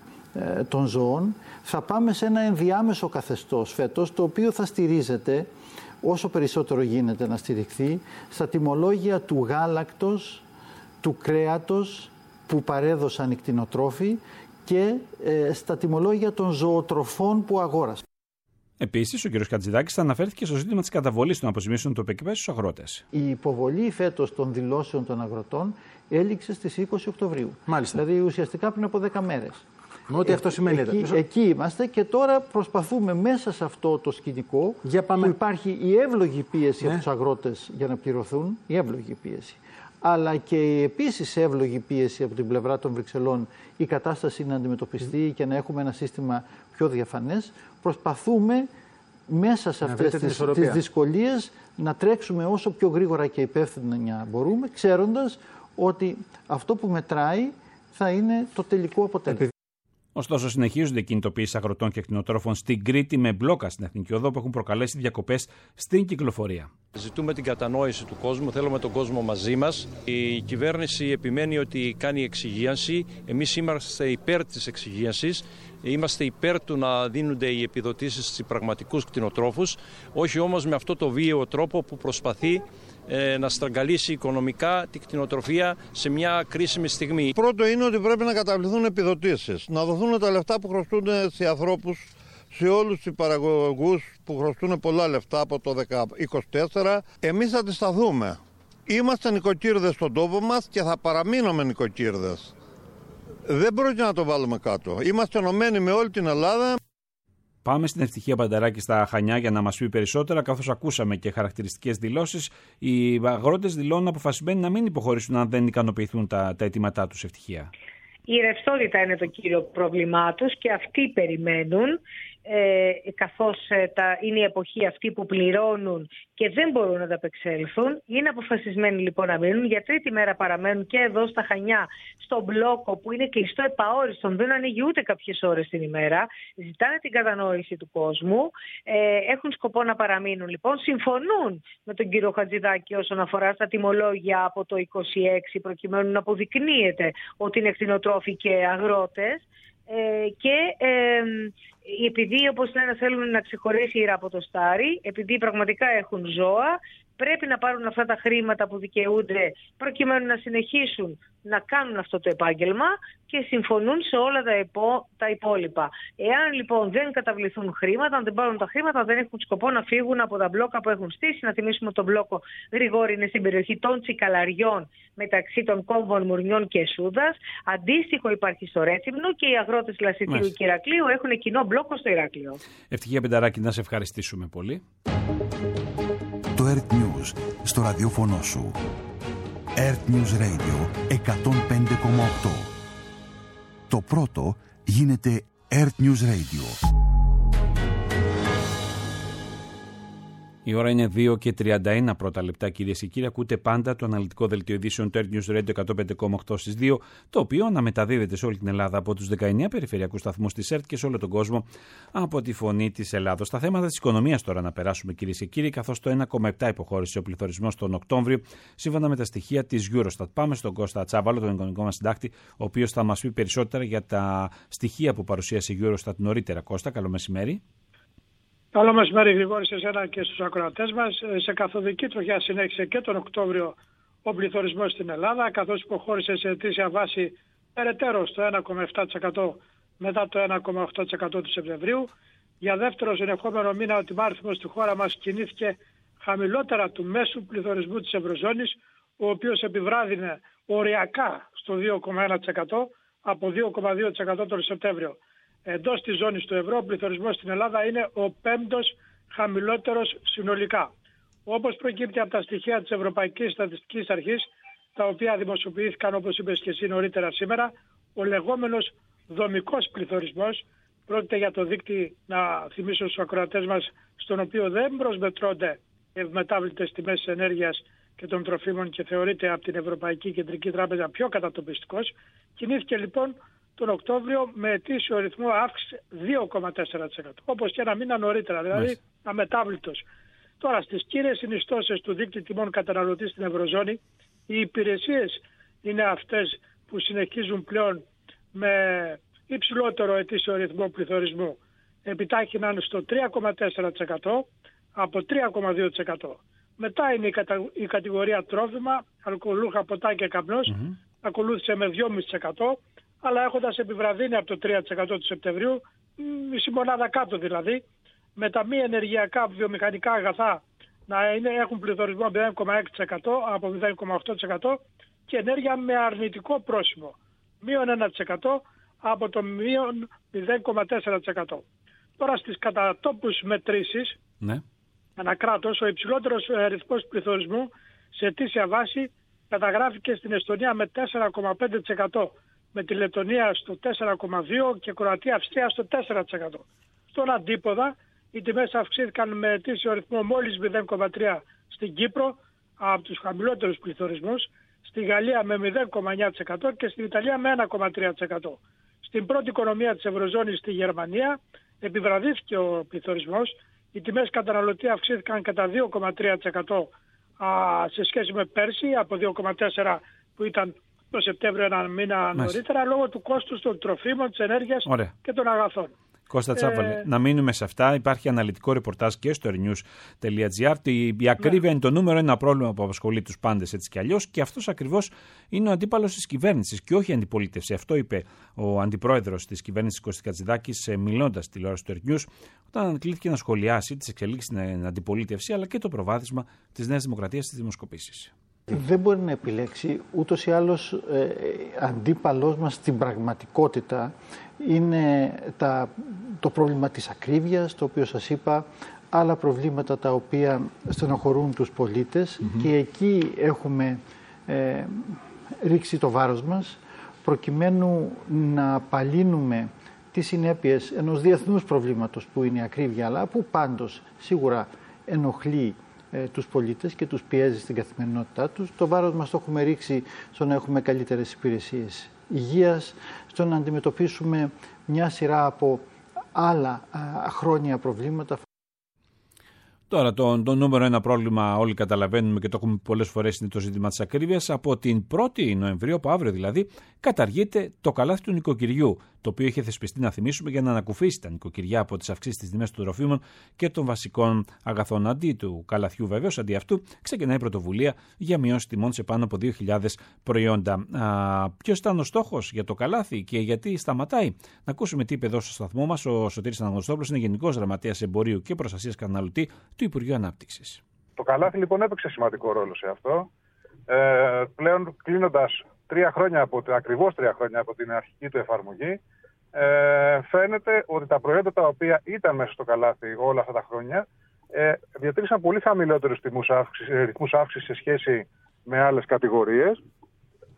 ε, των ζώων. Θα πάμε σε ένα ενδιάμεσο καθεστώς φέτος, το οποίο θα στηρίζεται, όσο περισσότερο γίνεται να στηριχθεί, στα τιμολόγια του γάλακτος, του κρέατος που παρέδωσαν οι κτηνοτρόφοι και ε, στα τιμολόγια των ζωοτροφών που αγόρασαν. Επίσης, ο κ. Χατζηδάκης θα αναφέρθηκε στο ζήτημα της καταβολής των αποζημιώσεων του ΠΚΠ στους αγρότες. Η υποβολή φέτος των δηλώσεων των αγροτών έληξε στις είκοσι Οκτωβρίου. Μάλιστα. Δηλαδή ουσιαστικά πριν από δέκα μέρες. Με ό,τι ε, αυτό σημαίνει. Εκεί, εκεί είμαστε και τώρα προσπαθούμε μέσα σε αυτό το σκηνικό που υπάρχει η εύλογη πίεση ναι. από τους αγρότες για να πληρωθούν, η εύλογη πίεση, αλλά και επίσης εύλογη πίεση από την πλευρά των Βρυξελών η κατάσταση να αντιμετωπιστεί mm. και να έχουμε ένα σύστημα πιο διαφανές. Προσπαθούμε μέσα σε αυτές τις, τις δυσκολίες να τρέξουμε όσο πιο γρήγορα και υπεύθυνα μπορούμε, ξέροντας ότι αυτό που μετράει θα είναι το τελικό αποτέλεσμα. Ωστόσο, συνεχίζονται οι κινητοποιήσεις αγροτών και κτηνοτρόφων στην Κρήτη με μπλόκα στην Εθνική Οδό που έχουν προκαλέσει διακοπές στην κυκλοφορία. Ζητούμε την κατανόηση του κόσμου, θέλουμε τον κόσμο μαζί μας. Η κυβέρνηση επιμένει ότι κάνει εξυγίανση. Εμείς είμαστε υπέρ της εξυγίανσης. Είμαστε υπέρ του να δίνονται οι επιδοτήσεις στις πραγματικούς κτηνοτρόφους, όχι όμως με αυτό το βίαιο τρόπο που προσπαθεί ε, να στραγγαλίσει οικονομικά την κτηνοτροφία σε μια κρίσιμη στιγμή. Πρώτο είναι ότι πρέπει να καταβληθούν επιδοτήσεις, να δοθούν τα λεφτά που χρωστούν σε ανθρώπους, σε όλους τους παραγωγούς που χρωστούν πολλά λεφτά από το είκοσι τέσσερα. Εμείς θα αντισταθούμε. Είμαστε νοικοκύρδες στον τόπο μας και θα παραμείνουμε νοικοκύρδες. Δεν πρόκειται να το βάλουμε κάτω. Είμαστε ενωμένοι με όλη την Ελλάδα. Πάμε στην Ευτυχία Μπανταράκη στα Χανιά για να μας πει περισσότερα, καθώς ακούσαμε και χαρακτηριστικές δηλώσεις. Οι αγρότες δηλώνουν αποφασισμένοι να μην υποχωρήσουν αν δεν ικανοποιηθούν τα, τα αιτήματά τους. Ευτυχία. Η ρευστότητα είναι το κύριο πρόβλημά τους και αυτοί περιμένουν, ε, καθώς ε, τα, είναι η εποχή αυτή που πληρώνουν και δεν μπορούν να ανταπεξέλθουν. Είναι αποφασισμένοι λοιπόν να μείνουν. Για τρίτη μέρα παραμένουν και εδώ στα Χανιά, στον μπλόκο που είναι κλειστό επαόριστον, δεν ανοίγει ούτε κάποιες ώρες την ημέρα. Ζητάνε την κατανόηση του κόσμου. Ε, έχουν σκοπό να παραμείνουν λοιπόν. Συμφωνούν με τον κύριο Χατζηδάκη όσον αφορά στα τιμολόγια από το είκοσι έξι, προκειμένου να αποδεικνύεται ότι είναι κτηνοτρόφοι και αγρότες. Ε, και ε, επειδή, όπως λένε, θέλουν να ξεχωρίσει η ήρα από το στάρι, επειδή πραγματικά έχουν ζώα, πρέπει να πάρουν αυτά τα χρήματα που δικαιούνται προκειμένου να συνεχίσουν να κάνουν αυτό το επάγγελμα και συμφωνούν σε όλα τα, υπό, τα υπόλοιπα. Εάν λοιπόν δεν καταβληθούν χρήματα, αν δεν πάρουν τα χρήματα, δεν έχουν σκοπό να φύγουν από τα μπλόκα που έχουν στήσει. Να θυμίσουμε ότι το μπλόκο Γρηγόρη είναι στην περιοχή των Τσικαλαριών, μεταξύ των κόμβων Μουρνιών και Σούδας. Αντίστοιχο υπάρχει στο Ρέθυμνο και οι αγρότες Λασιτίου και Ηρακλείου έχουν κοινό μπλόκο στο Ηράκλειο. Ευτυχία Πενταράκη, να σε ευχαριστήσουμε πολύ. Το Earth News στο ραδιόφωνο σου. Earth News Radio εκατόν πέντε κόμμα οκτώ. το πρώτο γίνεται Earth News Radio. Η ώρα είναι δύο και τριάντα ένα πρώτα λεπτά, κυρίες και κύριοι. Ακούτε πάντα το αναλυτικό δελτίο ειδήσεων του Earth News Radio εκατόν πέντε κόμμα οκτώ στις δύο, το οποίο αναμεταδίδεται σε όλη την Ελλάδα από τους δεκαεννέα περιφερειακούς σταθμούς της ΕΡΤ και σε όλο τον κόσμο από τη Φωνή της Ελλάδος. Στα θέματα της οικονομίας τώρα να περάσουμε, κυρίες και κύριοι, καθώς το ένα κόμμα επτά υποχώρησε ο πληθωρισμός τον Οκτώβριο, σύμφωνα με τα στοιχεία της Eurostat. Πάμε στον Κώστα Τσάβαλο, τον οικονομικό μας συντάκτη, ο οποίος θα μας πει περισσότερα για τα στοιχεία που παρουσίασε η Eurostat νωρίτερα. Κώστα, καλό μεσημέρι. Καλό μεσημέρι, Γρηγόρη, σε εσένα και στους ακροατές μας. Σε καθοδική τροχιά συνέχισε και τον Οκτώβριο ο πληθωρισμός στην Ελλάδα, καθώς υποχώρησε σε αιτήσια βάση περαιτέρω στο ένα κόμμα επτά τοις εκατό μετά το ένα κόμμα οκτώ τοις εκατό του Σεπτεμβρίου. Για δεύτερο συνεχόμενο μήνα ο τιμάριθμος στη χώρα μας κινήθηκε χαμηλότερα του μέσου πληθωρισμού της Ευρωζώνης, ο οποίος επιβράδυνε οριακά στο δύο κόμμα ένα τοις εκατό από δύο κόμμα δύο τοις εκατό τον Σεπτέμβριο. Εντός της ζώνης του ευρώ, ο πληθωρισμός στην Ελλάδα είναι ο πέμπτος χαμηλότερος συνολικά. Όπως προκύπτει από τα στοιχεία της Ευρωπαϊκής Στατιστικής Αρχής, τα οποία δημοσιοποιήθηκαν, όπως είπες και εσύ νωρίτερα σήμερα, ο λεγόμενος δομικός πληθωρισμός, πρόκειται για το δείκτη, να θυμίσω στους ακροατές μας, στον οποίο δεν προσμετρώνται ευμετάβλητες τιμές ενέργειας και των τροφίμων και θεωρείται από την Ευρωπαϊκή Κεντρική Τράπεζα πιο κατατοπιστικός, κινήθηκε λοιπόν τον Οκτώβριο με ετήσιο ρυθμό αύξηση δύο κόμμα τέσσερα τοις εκατό, όπως και ένα μήνα νωρίτερα, δηλαδή Μες. αμετάβλητος. Τώρα, στις κύριες συνιστώσεις του δείκτη τιμών καταναλωτή στην Ευρωζώνη, οι υπηρεσίες είναι αυτές που συνεχίζουν πλέον με υψηλότερο ετήσιο ρυθμό πληθωρισμού. Επιτάχυναν στο τρία κόμμα τέσσερα τοις εκατό από τρία κόμμα δύο τοις εκατό. Μετά είναι η, κατα... η κατηγορία τρόφιμα, αλκοολούχα, ποτά και καπνός, mm-hmm. ακολούθησε με δύο κόμμα πέντε τοις εκατό. Αλλά έχοντας επιβραδύνει από το τρία τοις εκατό του Σεπτεμβρίου, μισή μονάδα κάτω δηλαδή, με τα μη ενεργειακά βιομηχανικά αγαθά να είναι, έχουν πληθωρισμό μηδέν κόμμα έξι τοις εκατό από μηδέν κόμμα οκτώ τοις εκατό και ενέργεια με αρνητικό πρόσημο, μείον ένα τοις εκατό από το μείον μηδέν κόμμα τέσσερα τοις εκατό. Τώρα στις κατατόπους μετρήσεις, ναι. ένα κράτος, ο υψηλότερος ρυθμός πληθωρισμού σε αιτήσια βάση καταγράφηκε στην Εστονία με τέσσερα κόμμα πέντε τοις εκατό. Με τη Λετωνία στο τέσσερα κόμμα δύο τοις εκατό και Κροατία-Αυστρία στο τέσσερα τοις εκατό. Στον αντίποδα, οι τιμές αυξήθηκαν με ετήσιο ρυθμό μόλις μηδέν κόμμα τρία τοις εκατό στην Κύπρο, από τους χαμηλότερους πληθωρισμούς, στη Γαλλία με μηδέν κόμμα εννιά τοις εκατό και στην Ιταλία με ένα κόμμα τρία τοις εκατό. Στην πρώτη οικονομία της Ευρωζώνης, στη Γερμανία, επιβραδύθηκε ο πληθωρισμός. Οι τιμές καταναλωτή αυξήθηκαν κατά δύο κόμμα τρία τοις εκατό σε σχέση με πέρσι, από δύο κόμμα τέσσερα τοις εκατό που ήταν το Σεπτέμβριο, ένα μήνα Μάλιστα. νωρίτερα, λόγω του κόστους των τροφίμων, της ενέργειας Ωραία. και των αγαθών. Κώστα Τσάβαλε, ε... να μείνουμε σε αυτά. Υπάρχει αναλυτικό ρεπορτάζ και στο airnews τελεία gr. Η ακρίβεια ναι. είναι το νούμερο ένα πρόβλημα που απασχολεί τους πάντες έτσι κι αλλιώς, και αυτός ακριβώς είναι ο αντίπαλος της κυβέρνησης και όχι η αντιπολίτευση. Αυτό είπε ο αντιπρόεδρος της κυβέρνησης Κωστή Κατζηδάκης, μιλώντας στη τηλεόραση του airnews, όταν κλήθηκε να σχολιάσει τις εξελίξεις στην αντιπολίτευση αλλά και το προβάδισμα της Νέας Δημοκρατίας στις δημοσκοπήσεις. Δεν μπορεί να επιλέξει, ούτως ή άλλως ε, αντίπαλός μας στην πραγματικότητα είναι τα, το πρόβλημα της ακρίβειας, το οποίο σας είπα, άλλα προβλήματα τα οποία στενοχωρούν τους πολίτες mm-hmm. και εκεί έχουμε ε, ρίξει το βάρος μας προκειμένου να απαλύνουμε τις συνέπειες ενός διεθνούς προβλήματος που είναι η ακρίβεια, αλλά που πάντως σίγουρα ενοχλεί ε, τους πολίτες και τους πιέζει στην καθημερινότητά τους. Το βάρος μας το έχουμε ρίξει στο να έχουμε καλύτερες υπηρεσίες υγείας, στο να αντιμετωπίσουμε μια σειρά από άλλα α, χρόνια προβλήματα. Τώρα, το, το νούμερο ένα πρόβλημα όλοι καταλαβαίνουμε και το έχουμε πολλές φορές, είναι το ζήτημα της ακρίβειας. Από την πρώτη Νοεμβρίου, από αύριο δηλαδή, καταργείται το καλάθι του νοικοκυριού, το οποίο είχε θεσπιστεί, να θυμίσουμε, για να ανακουφίσει τα νοικοκυριά από τις αυξήσεις της τιμές των τροφίμων και των βασικών αγαθών. Αντί του καλαθιού, βεβαίως, αντί αυτού, ξεκινάει η πρωτοβουλία για μειώση τιμών σε πάνω από δύο χιλιάδες προϊόντα. Ποιος ήταν ο στόχος για το καλάθι και γιατί σταματάει? Να ακούσουμε τι είπε εδώ στο σταθμό μας ο Σωτήρης Αναγνωστόπουλος, είναι Γενικός Γραμματέας Εμπορίου και Προστασίας Καταναλωτή του Υπουργείου Ανάπτυξης. Το καλάθι λοιπόν έπαιξε σημαντικό ρόλο σε αυτό. Ε, πλέον κλείνοντας τρία χρόνια, από, ακριβώς τρία χρόνια από την αρχική του εφαρμογή, ε, φαίνεται ότι τα προϊόντα τα οποία ήταν μέσα στο καλάθι όλα αυτά τα χρόνια ε, διατήρησαν πολύ χαμηλότερους ρυθμούς αύξησης σε σχέση με άλλες κατηγορίες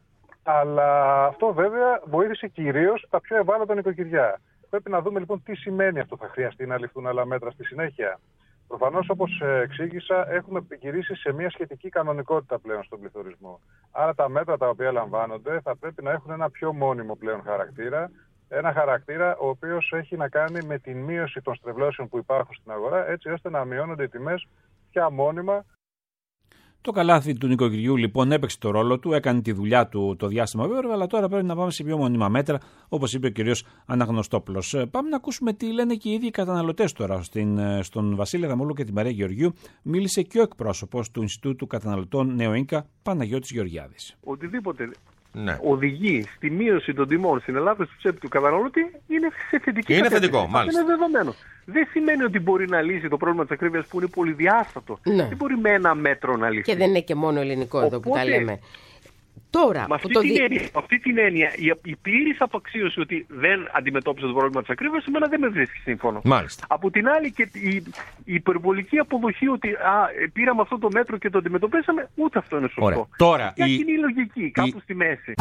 Αλλά αυτό βέβαια βοήθησε κυρίως τα πιο ευάλωτα νοικοκυριά. Πρέπει να δούμε λοιπόν τι σημαίνει αυτό. Θα χρειαστεί να ληφθούν άλλα μέτρα στη συνέχεια. Προφανώς, όπως εξήγησα, έχουμε γυρίσει σε μια σχετική κανονικότητα πλέον στον πληθωρισμό. Άρα τα μέτρα τα οποία λαμβάνονται θα πρέπει να έχουν ένα πιο μόνιμο πλέον χαρακτήρα. Ένα χαρακτήρα ο οποίος έχει να κάνει με τη μείωση των στρεβλώσεων που υπάρχουν στην αγορά, έτσι ώστε να μειώνονται οι τιμές πια μόνιμα. Το καλάθι του νοικοκυριού λοιπόν έπαιξε το ρόλο του, έκανε τη δουλειά του το διάστημα βέβαια, αλλά τώρα πρέπει να πάμε σε πιο μόνιμα μέτρα, όπως είπε ο κ. Αναγνωστόπουλος. Πάμε να ακούσουμε τι λένε και οι ίδιοι καταναλωτές τώρα. Στην, στον Βασίλη Δαμούλο και τη Μαρία Γεωργιού μίλησε και ο εκπρόσωπος του Ινστιτούτου Καταναλωτών Νέο-Ίνκα, Παναγιώτης Γεωργιάδης. Οτιδήποτε ναι. οδηγεί στη μείωση των τιμών στην Ελλάδα στη τσέπη του καταναλωτή είναι σε θετική είναι κατεύθυνση. θετικό, μάλιστα. Είναι δεδομένο. Δεν σημαίνει ότι μπορεί να λύσει το πρόβλημα της ακρίβειας που είναι πολυδιάστατο. Ναι. Δεν μπορεί με ένα μέτρο να λύσει. Και δεν είναι και μόνο ελληνικό εδώ. Οπότε, που τα λέμε. Τώρα, με αυτή, το την δι... έννοια, αυτή την έννοια, η, η πλήρης απαξίωση ότι δεν αντιμετώπισε το πρόβλημα της ακρίβειας, εμένα δεν με βρίσκει σύμφωνο. Μάλιστα. Από την άλλη, και η, η υπερβολική αποδοχή ότι α, πήραμε αυτό το μέτρο και το αντιμετωπίσαμε, ούτε αυτό είναι σωστό. Ωραία. Τώρα, Ποια η... είναι η λογική, κάπου η... στη μέση.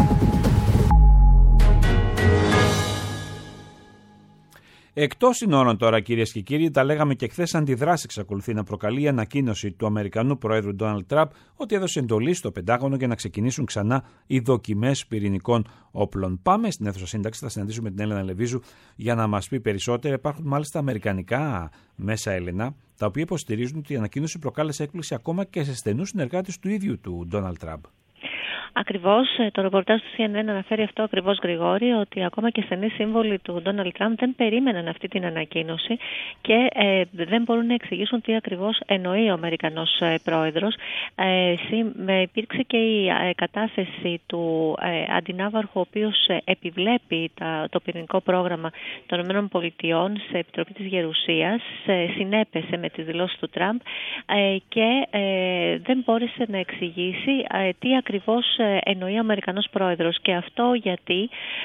Εκτός συνόρων τώρα, κυρίες και κύριοι, τα λέγαμε και χθες, αντιδράσεις εξακολουθεί να προκαλεί η ανακοίνωση του Αμερικανού Προέδρου Ντόναλντ Τραμπ ότι έδωσε εντολή στο Πεντάγωνο για να ξεκινήσουν ξανά οι δοκιμές πυρηνικών όπλων. Πάμε στην αίθουσα σύνταξη, θα συναντήσουμε την Έλενα Λεβίζου για να μας πει περισσότερα. Υπάρχουν μάλιστα αμερικανικά μέσα Έλενα, τα οποία υποστηρίζουν ότι η ανακοίνωση προκάλεσε έκπληξη ακόμα και σε στενούς συνεργάτες του ίδιου του Ντόναλντ Τραμπ. Ακριβώς, το ρεπορτάζ του σι εν εν αναφέρει αυτό ακριβώς, Γρηγόρη, ότι ακόμα και στενοί σύμβολοι του Ντόναλντ Τραμπ δεν περίμεναν αυτή την ανακοίνωση και ε, δεν μπορούν να εξηγήσουν τι ακριβώς εννοεί ο Αμερικανός ε, πρόεδρος. Ε, ε, υπήρξε και η ε, κατάθεση του ε, αντινάβαρχου, ο οποίος ε, επιβλέπει τα, το πυρηνικό πρόγραμμα των ΗΠΑ σε Επιτροπή της Γερουσίας, ε, συνέπεσε με τις δηλώσεις του Τραμπ ε, και ε, δεν μπόρεσε να εξηγήσει ε, τι ακριβώς εννοεί ο Αμερικανός πρόεδρος, και αυτό γιατί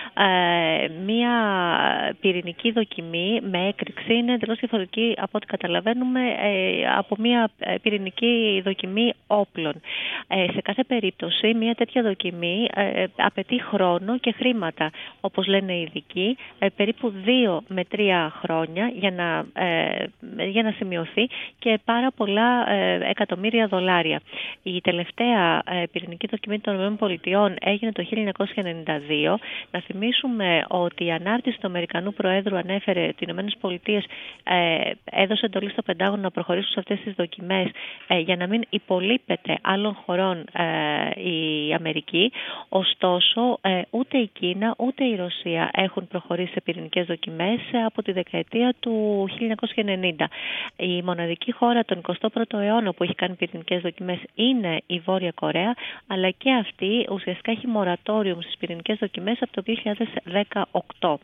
ε, μία πυρηνική δοκιμή με έκρηξη είναι εντελώς διαφορετική από ό,τι καταλαβαίνουμε ε, από μία πυρηνική δοκιμή όπλων. Ε, σε κάθε περίπτωση μία τέτοια δοκιμή ε, απαιτεί χρόνο και χρήματα, όπως λένε οι ειδικοί, ε, περίπου δύο με τρία χρόνια για να, ε, για να σημειωθεί, και πάρα πολλά ε, εκατομμύρια δολάρια. Η τελευταία ε, πυρηνική δοκιμή των ΗΠΑ έγινε το χίλια εννιακόσια ενενήντα δύο. Να θυμίσουμε ότι η ανάρτηση του Αμερικανού Προέδρου ανέφερε ότι οι ΗΠΑ ε, έδωσε εντολή στο Πεντάγωνο να προχωρήσουν σε αυτές τις δοκιμές ε, για να μην υπολείπεται άλλων χωρών ε, η Αμερική. Ωστόσο, ε, ούτε η Κίνα ούτε η Ρωσία έχουν προχωρήσει σε πυρηνικές δοκιμές ε, από τη δεκαετία του χίλια εννιακόσια ενενήντα. Η μοναδική χώρα τον εικοστό πρώτο αιώνα που έχει κάνει πυρηνικές δοκιμές είναι η Βόρεια Κορέα, αλλά και αυτή ουσιαστικά έχει μορατόριο στις πυρηνικές δοκιμές από το δύο χιλιάδες δεκαοκτώ.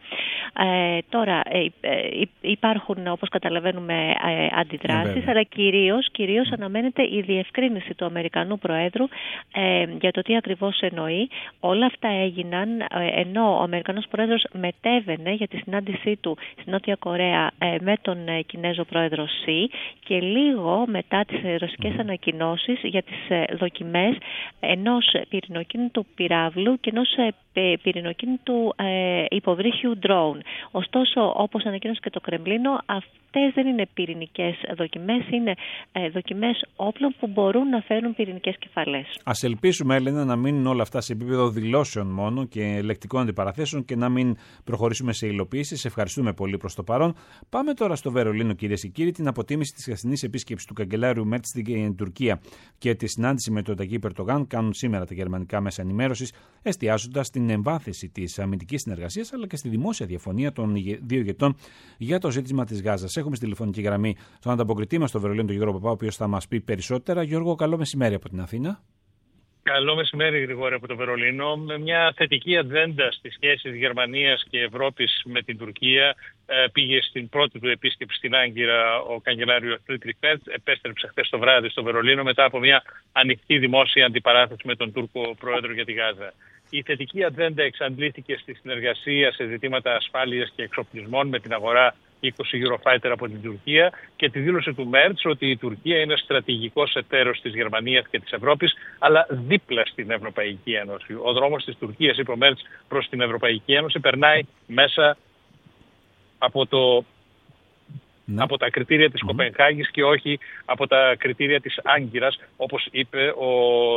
Ε, τώρα ε, ε, υπάρχουν, όπως καταλαβαίνουμε, ε, αντιδράσεις, yeah, αλλά κυρίως, κυρίως mm. αναμένεται η διευκρίνηση του Αμερικανού Προέδρου ε, για το τι ακριβώς εννοεί. Όλα αυτά έγιναν ε, ενώ ο Αμερικανός Πρόεδρος μετέβαινε για τη συνάντησή του στη Νότια Κορέα ε, με τον ε, Κινέζο Πρόεδρο Σι, και λίγο μετά τις ε, ρωσικές mm. ανακοινώσεις για τις ε, δοκιμές ενός πυρηνοκίνητου πυράβλου και ενός πυρηνοκίνητου ε, υποβρύχιου drone. Ωστόσο, όπως ανακοίνωσε και το Κρεμλίνο, αυτές δεν είναι πυρηνικές δοκιμές, είναι ε, δοκιμές όπλων που μπορούν να φέρουν πυρηνικές κεφαλές. Ας ελπίσουμε, Έλενα, να μείνουν όλα αυτά σε επίπεδο δηλώσεων μόνο και λεκτικών αντιπαραθέσεων και να μην προχωρήσουμε σε υλοποιήσεις. Ευχαριστούμε πολύ προς το παρόν. Πάμε τώρα στο Βερολίνο, κυρίες και κύριοι. Την αποτίμηση της χθεσινής επίσκεψης του καγκελάριου Μέρτς στην Τουρκία και τη συνάντηση με τον Ταγί Ερντογάν κάνουν σήμερα τα γερμανικά μέσα ενημέρωσης, εστιάζοντας στην εμβάθυνση της αμυντικής συνεργασίας αλλά και στη δημόσια διαφωνία των δύο ηγετών για το ζήτημα της Γάζας. Έχουμε στη τηλεφωνική γραμμή τον ανταποκριτή μας στο Βερολίνο, τον Γιώργο Παπά, ο οποίος θα μας πει περισσότερα. Γιώργο, καλό μεσημέρι από την Αθήνα. Καλό μεσημέρι, Γρηγόρη, από το Βερολίνο. Με μια θετική ατζέντα στις σχέσεις Γερμανίας και Ευρώπης με την Τουρκία, πήγε στην πρώτη του επίσκεψη στην Άγκυρα ο καγκελάριος Φρίντριχ Μέρτς, επέστρεψε χθες το βράδυ στο Βερολίνο μετά από μια ανοιχτή δημόσια αντιπαράθεση με τον Τούρκο Πρόεδρο για τη Γάζα. Η θετική ατζέντα εξαντλήθηκε στη συνεργασία σε ζητήματα ασφάλειας και εξοπλισμών με την αγορά είκοσι Eurofighter από την Τουρκία και τη δήλωση του Μέρτς ότι η Τουρκία είναι στρατηγικός εταίρος της Γερμανίας και της Ευρώπης, αλλά δίπλα στην Ευρωπαϊκή Ένωση. Ο δρόμος της Τουρκίας, είπε ο Μέρτς, προς την Ευρωπαϊκή Ένωση περνάει μέσα από, το, ναι. από τα κριτήρια της mm-hmm. Κοπενχάγης και όχι από τα κριτήρια της Άγκυρας, όπως είπε ο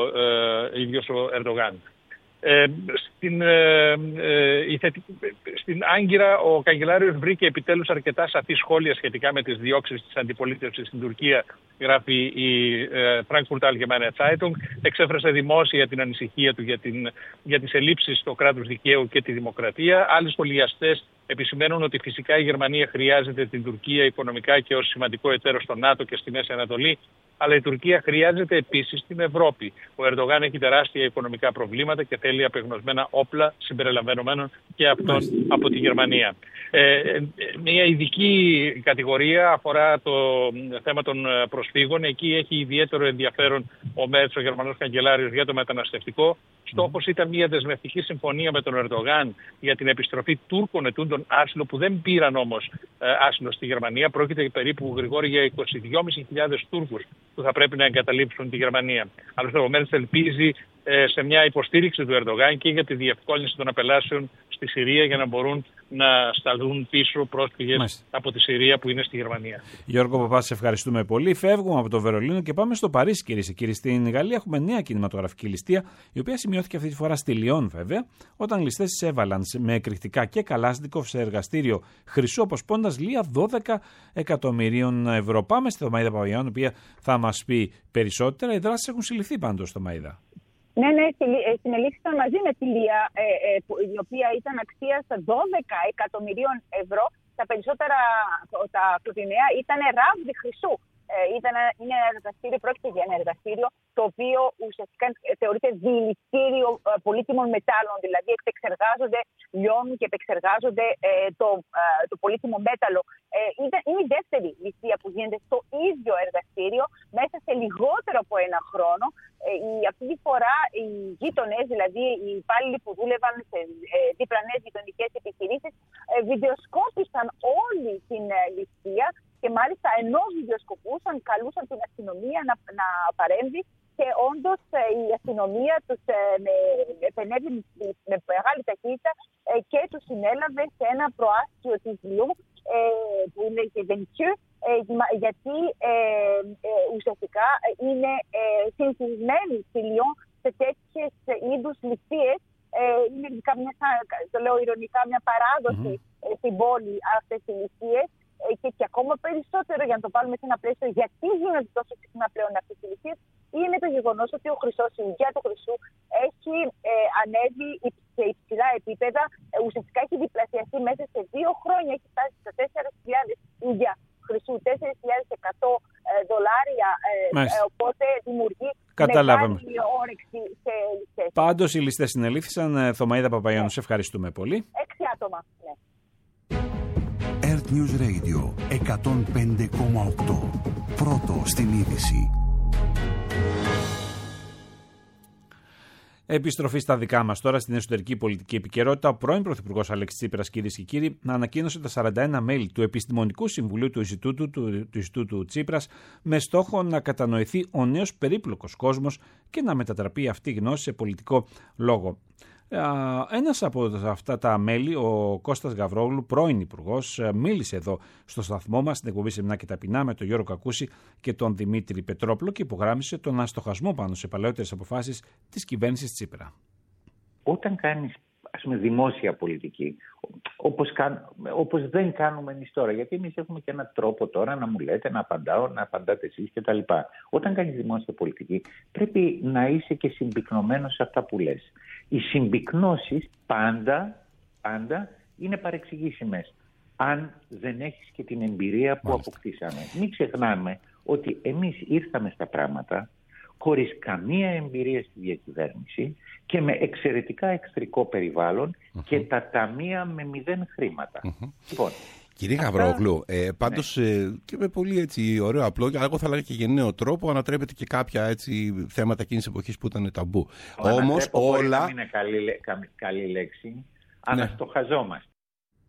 ε, ίδιος ο Ερντογάν. Ε, στην, ε, ε, στην Άγκυρα ο καγκελάριος βρήκε επιτέλους αρκετά σαφή σχόλια σχετικά με τις διώξεις της αντιπολίτευσης στην Τουρκία, γράφει η ε, Frankfurt Allgemeine Zeitung. Εξέφρασε δημόσια την ανησυχία του για, την, για τις ελλείψεις στο κράτος δικαίου και τη δημοκρατία. Άλλοι σχολιαστές επισημαίνουν ότι φυσικά η Γερμανία χρειάζεται την Τουρκία οικονομικά και ως σημαντικό εταίρο στο ΝΑΤΟ και στη Μέση Ανατολή, αλλά η Τουρκία χρειάζεται επίσης την Ευρώπη. Ο Ερντογάν έχει τεράστια οικονομικά προβλήματα και θέλει απεγνωσμένα όπλα συμπεριλαμβανομένων και αυτών από τη Γερμανία. Ε, μια ειδική κατηγορία αφορά το θέμα των προσφύγων. Εκεί έχει ιδιαίτερο ενδιαφέρον ο Μέρτς, ο Γερμανός καγκελάριος, για το μεταναστευτικό. Στόχος ήταν μια δεσμευτική συμφωνία με τον Ερντογάν για την επιστροφή Τούρκων ετούντων άσυλο που δεν πήραν όμως ε, άσυλο στη Γερμανία. Πρόκειται περίπου, Γρηγόρη, για είκοσι δυόμισι χιλιάδες Τούρκους που θα πρέπει να εγκαταλείψουν τη Γερμανία. Άλλωστε, ο Μέρτς ελπίζει ε, σε μια υποστήριξη του Ερντογάν και για τη διευκόλυνση των απελάσεων στη Συρία για να μπορούν να σταλούν πίσω πρόσφυγες Μάλιστα. από τη Συρία που είναι στη Γερμανία. Γιώργο Παπά, σε ευχαριστούμε πολύ. Φεύγουμε από το Βερολίνο και πάμε στο Παρίσι, κυρίε και κύριοι. Στην Γαλλία έχουμε νέα κινηματογραφική ληστεία, η οποία σημειώθηκε αυτή τη φορά στη Λιόν, βέβαια, όταν ληστές εισέβαλαν με εκρηκτικά και καλάσνικοφ σε εργαστήριο χρυσού αποσπώντας λία δώδεκα εκατομμυρίων ευρώ. Πάμε στη Θωμαΐδα Παπαγιάννου, η οποία θα μας πει περισσότερα. Οι δράσεις έχουν συλληφθεί πάντως, Θωμαΐδα. Ναι, ναι, συνελήφθησαν μαζί με τη Λία, ε, ε, η οποία ήταν αξίας δώδεκα εκατομμυρίων ευρώ. Τα περισσότερα, τα κλοπινέα, ήταν ράβδι χρυσού. Ε, ήταν, είναι ένα εργαστήριο, πρόκειται για ένα εργαστήριο το οποίο ουσιαστικά θεωρείται δηληστήριο πολύτιμων μετάλλων. Δηλαδή, επεξεργάζονται, λιώνουν και επεξεργάζονται ε, το, ε, το πολύτιμο μέταλλο. Ε, είναι, είναι η δεύτερη ληστεία που γίνεται στο ίδιο εργαστήριο μέσα σε λιγότερο από ένα χρόνο. Ε, η, αυτή τη φορά οι γείτονες, δηλαδή οι υπάλληλοι που δούλευαν σε ε, διπλανές γειτονικές επιχειρήσεις, ε, βιντεοσκόπησαν όλη την ε, ληστεία και μάλιστα ενώ βιντεοσκοπούσαν, καλούσαν την αστυνομία να, να παρέμβει και όντως ε, η αστυνομία τους ε, επενέβη με, με μεγάλη ταχύτητα ε, και τους συνέλαβε σε ένα προάστιο της Λιού ε, που είναι και Βεντσιού, ε, γιατί ε, ε, ουσιαστικά είναι ε, συνηθισμένοι στη Λιόν σε τέτοιες είδους ληστείες. Ε, είναι μια, το λέω ηρωνικά, μια παράδοση mm-hmm. ε, στην πόλη αυτές οι ληστείες. Και, και ακόμα περισσότερο, για να το βάλουμε σε ένα πλαίσιο, γιατί γίνονται τόσο συχνά πλέον αυτές οι ληστείες, είναι το γεγονός ότι ο χρυσός, η υγεία του χρυσού έχει ε, ανέβει σε υψηλά επίπεδα. Ε, ουσιαστικά έχει διπλασιαστεί μέσα σε δύο χρόνια, έχει φτάσει στα τέσσερις χιλιάδες υγεία χρυσού, τέσσερις χιλιάδες εκατό δολάρια. Ε, ε, οπότε δημιουργεί μεγάλη όρεξη σε ληστές. Πάντως οι ληστές συνελήφθησαν. Θωμαΐδα Παπαγιάννου, σε ευχαριστούμε πολύ. Έξι άτομα. Ναι. Earth News Radio εκατόν πέντε κόμμα οκτώ. Πρώτο στην είδηση. Επιστροφή στα δικά μας τώρα, στην εσωτερική πολιτική επικαιρότητα. Ο πρώην Πρωθυπουργός Αλέξης Τσίπρας, κυρίες και κύριοι, ανακοίνωσε τα σαράντα ένα μέλη του Επιστημονικού Συμβουλίου του Ινστιτούτου, του, του Ινστιτούτου Τσίπρας με στόχο να κατανοηθεί ο νέος περίπλοκος κόσμος και να μετατραπεί αυτή η γνώση σε πολιτικό λόγο. Ένας από αυτά τα μέλη, ο Κώστας Γαβρόγλου, πρώην υπουργός, μίλησε εδώ στο σταθμό μας στην εκπομπή Σεμνά και Ταπεινά με τον Γιώργο Κακούση και τον Δημήτρη Πετρόπουλο και υπογράμμισε τον αστοχασμό πάνω σε παλαιότερες αποφάσεις της κυβέρνησης Τσίπρα. Όταν κάνεις, ας πούμε, δημόσια πολιτική, όπως, κάν, όπως δεν κάνουμε εμείς τώρα, γιατί εμείς έχουμε και έναν τρόπο τώρα να μου λέτε, να απαντάω, να απαντάτε εσείς κτλ. Όταν κάνεις δημόσια πολιτική, πρέπει να είσαι και συμπυκνωμένος σε αυτά που λες. Οι συμπυκνώσεις πάντα, πάντα είναι παρεξηγήσιμες, αν δεν έχεις και την εμπειρία που Μάλιστα. αποκτήσαμε. Μην ξεχνάμε ότι εμείς ήρθαμε στα πράγματα χωρίς καμία εμπειρία στη διακυβέρνηση και με εξαιρετικά εχθρικό περιβάλλον uh-huh. και τα ταμεία με μηδέν χρήματα. Uh-huh. Λοιπόν, Κύριε Γαβρόγλου, ε, πάντως ναι. ε, και με πολύ έτσι ωραίο απλό, και εγώ θα λέγα και γενναίο τρόπο, ανατρέπεται και κάποια έτσι θέματα εκείνης της εποχής που ήταν ταμπού. Ο Όμως όλα... Δεν είναι καλή, καλή λέξη, αναστοχαζόμαστε.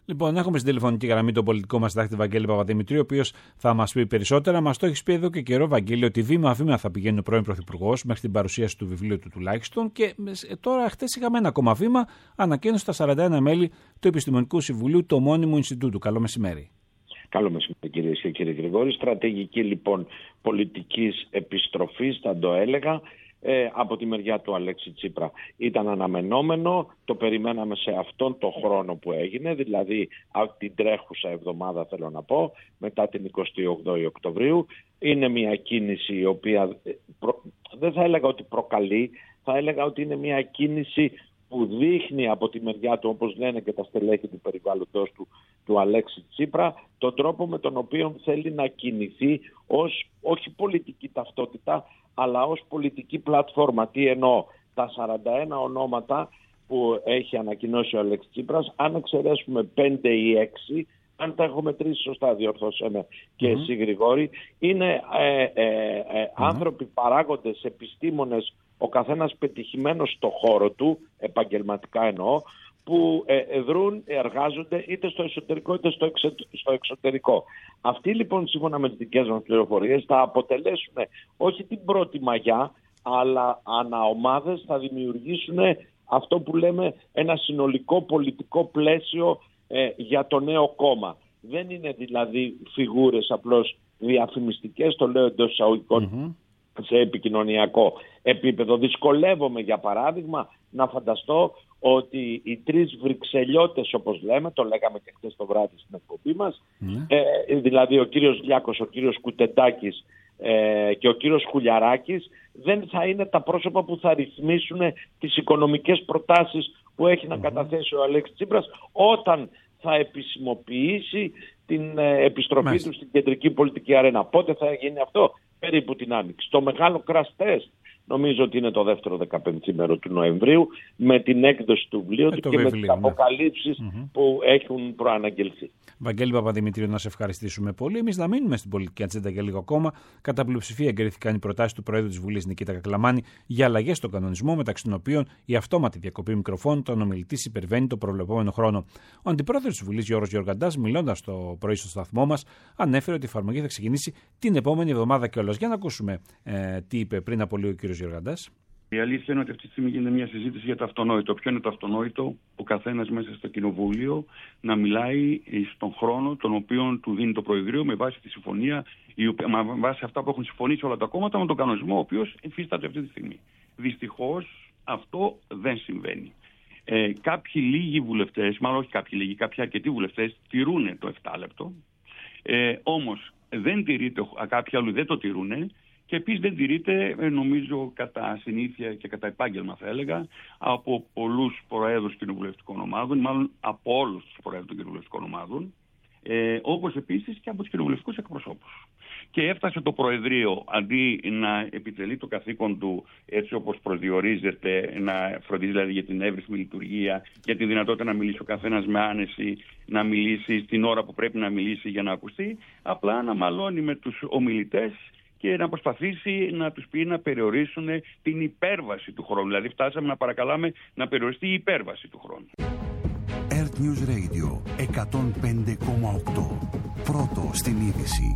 Λοιπόν, έχουμε στην τηλεφωνική γραμμή τον πολιτικό μας συντάκτη Βαγγέλη Παπαδημητρίου, ο οποίος θα μας πει περισσότερα. Μας το έχει πει εδώ και καιρό, Βαγγέλη, ότι βήμα-βήμα θα πηγαίνει ο πρώην Πρωθυπουργός μέχρι την παρουσίαση του βιβλίου του τουλάχιστον. Και τώρα, χτες είχαμε ένα ακόμα βήμα, ανακοίνωσε τα σαράντα ένα μέλη του Επιστημονικού Συμβουλίου του Ομώνυμου Ινστιτούτου. Καλό μεσημέρι. Καλό μεσημέρι, κυρίες και κύριοι Γρηγόρη. Στρατηγική λοιπόν πολιτικής επιστροφής, θα το έλεγα. Ε, από τη μεριά του Αλέξη Τσίπρα. Ήταν αναμενόμενο, το περιμέναμε σε αυτόν τον χρόνο που έγινε, δηλαδή από την τρέχουσα εβδομάδα θέλω να πω, μετά την εικοστή όγδοη Οκτωβρίου. Είναι μια κίνηση η οποία προ... δεν θα έλεγα ότι προκαλεί, θα έλεγα ότι είναι μια κίνηση που δείχνει από τη μεριά του, όπως λένε και τα στελέχη του περιβάλλοντος του, του Αλέξη Τσίπρα, τον τρόπο με τον οποίο θέλει να κινηθεί ως όχι πολιτική ταυτότητα, αλλά ως πολιτική πλατφόρμα. Τι εννοώ? Τα σαράντα ένα ονόματα που έχει ανακοινώσει ο Αλέξης Τσίπρας, αν εξαιρέσουμε πέντε ή έξι, αν τα έχω μετρήσει σωστά, διορθώσε με και mm-hmm. εσύ Γρηγόρη, είναι ε, ε, ε, mm-hmm. άνθρωποι, παράγοντες, επιστήμονες, ο καθένας πετυχημένος στο χώρο του, επαγγελματικά εννοώ, που ε, δρούν, εργάζονται είτε στο εσωτερικό είτε στο, εξε, στο εξωτερικό. Αυτοί λοιπόν, σύμφωνα με τις δικές μας πληροφορίες, θα αποτελέσουν όχι την πρώτη μαγιά, αλλά αναομάδες θα δημιουργήσουν αυτό που λέμε ένα συνολικό πολιτικό πλαίσιο ε, για το νέο κόμμα. Δεν είναι δηλαδή φιγούρες απλώς διαφημιστικές, το λέω εντός εισαγωγικών, mm-hmm. σε επικοινωνιακό επίπεδο. Δυσκολεύομαι για παράδειγμα να φανταστώ ότι οι τρεις Βρυξελιώτες, όπως λέμε, το λέγαμε και χθες το βράδυ στην εκπομπή μας, mm. ε, δηλαδή ο κύριος Λιάκος, ο κύριος Κουτεντάκης ε, και ο κύριος Χουλιαράκης, δεν θα είναι τα πρόσωπα που θα ρυθμίσουν τις οικονομικές προτάσεις που έχει mm. να καταθέσει ο Αλέξης Τσίπρας όταν θα επισημοποιήσει την ε, επιστροφή Μάλιστα. του στην κεντρική πολιτική αρένα. Πότε θα γίνει αυτό? Περίπου την Άνοιξη. Το μεγάλο crash test νομίζω ότι είναι το δεύτερο δεκαπενθήμερο του Νοεμβρίου, με την έκδοση του βιβλίου του και βιβλίο, με τις ναι. αποκαλύψεις mm-hmm. που έχουν προαναγγελθεί. Βαγγέλη Παπαδημητρίου, να σε ευχαριστήσουμε πολύ. Εμείς να μείνουμε στην πολιτική ατζέντα για λίγο ακόμα. Κατά πλειοψηφία εγκρίθηκαν οι προτάσεις του Προέδρου της Βουλής Νικήτα Κακλαμάνη για αλλαγές στον κανονισμό, μεταξύ των οποίων η αυτόματη διακοπή μικροφώνου όταν ο ομιλητής υπερβαίνει το προβλεπόμενο χρόνο. Ο Αντιπρόεδρος της Βουλής, Γιώργος Γεωργαντάς, μιλώντας το πρωί στο σταθμό μας, ανέφερε ότι η εφαρμογή θα ξεκινήσει την επόμενη εβδομάδα κιόλας. Για να ακούσουμε ε, τι είπε πριν από λίγο ο κ. Γεωργαντάς. Η αλήθεια είναι ότι αυτή τη στιγμή γίνεται μια συζήτηση για το αυτονόητο. Ποιο είναι το αυτονόητο? Ο καθένας μέσα στο κοινοβούλιο να μιλάει στον χρόνο τον οποίο του δίνει το Προεδρείο με βάση τη συμφωνία, με βάση αυτά που έχουν συμφωνήσει όλα τα κόμματα με τον κανονισμό, ο οποίος υφίσταται αυτή τη στιγμή. Δυστυχώς αυτό δεν συμβαίνει. Ε, κάποιοι λίγοι βουλευτές, μάλλον όχι κάποιοι λίγοι, κάποιοι αρκετοί βουλευτές τηρούν το επτά λεπτό. Ε, όμως δεν τηρείται, κάποιοι άλλοι δεν το τηρούν. Και επίσης δεν τηρείται, νομίζω, κατά συνήθεια και κατά επάγγελμα, θα έλεγα, από πολλούς προέδρους κοινοβουλευτικών ομάδων, μάλλον από όλους τους προέδρους των κοινοβουλευτικών ομάδων, ε, όπως επίσης και από τους κοινοβουλευτικούς εκπροσώπους. Και έφτασε το Προεδρείο, αντί να επιτελεί το καθήκον του έτσι όπως προσδιορίζεται, να φροντίζει δηλαδή για την εύρυθμη λειτουργία, για τη δυνατότητα να μιλήσει ο καθένας με άνεση, να μιλήσει στην ώρα που πρέπει να μιλήσει για να ακουστεί, απλά να μαλώνει με τους ομιλητές και να προσπαθήσει να τους πει να περιορίσουν την υπέρβαση του χρόνου. Δηλαδή φτάσαμε να παρακαλάμε να περιοριστεί η υπέρβαση του χρόνου. Earth News Radio εκατόν πέντε κόμμα οκτώ. Πρώτο στην είδηση.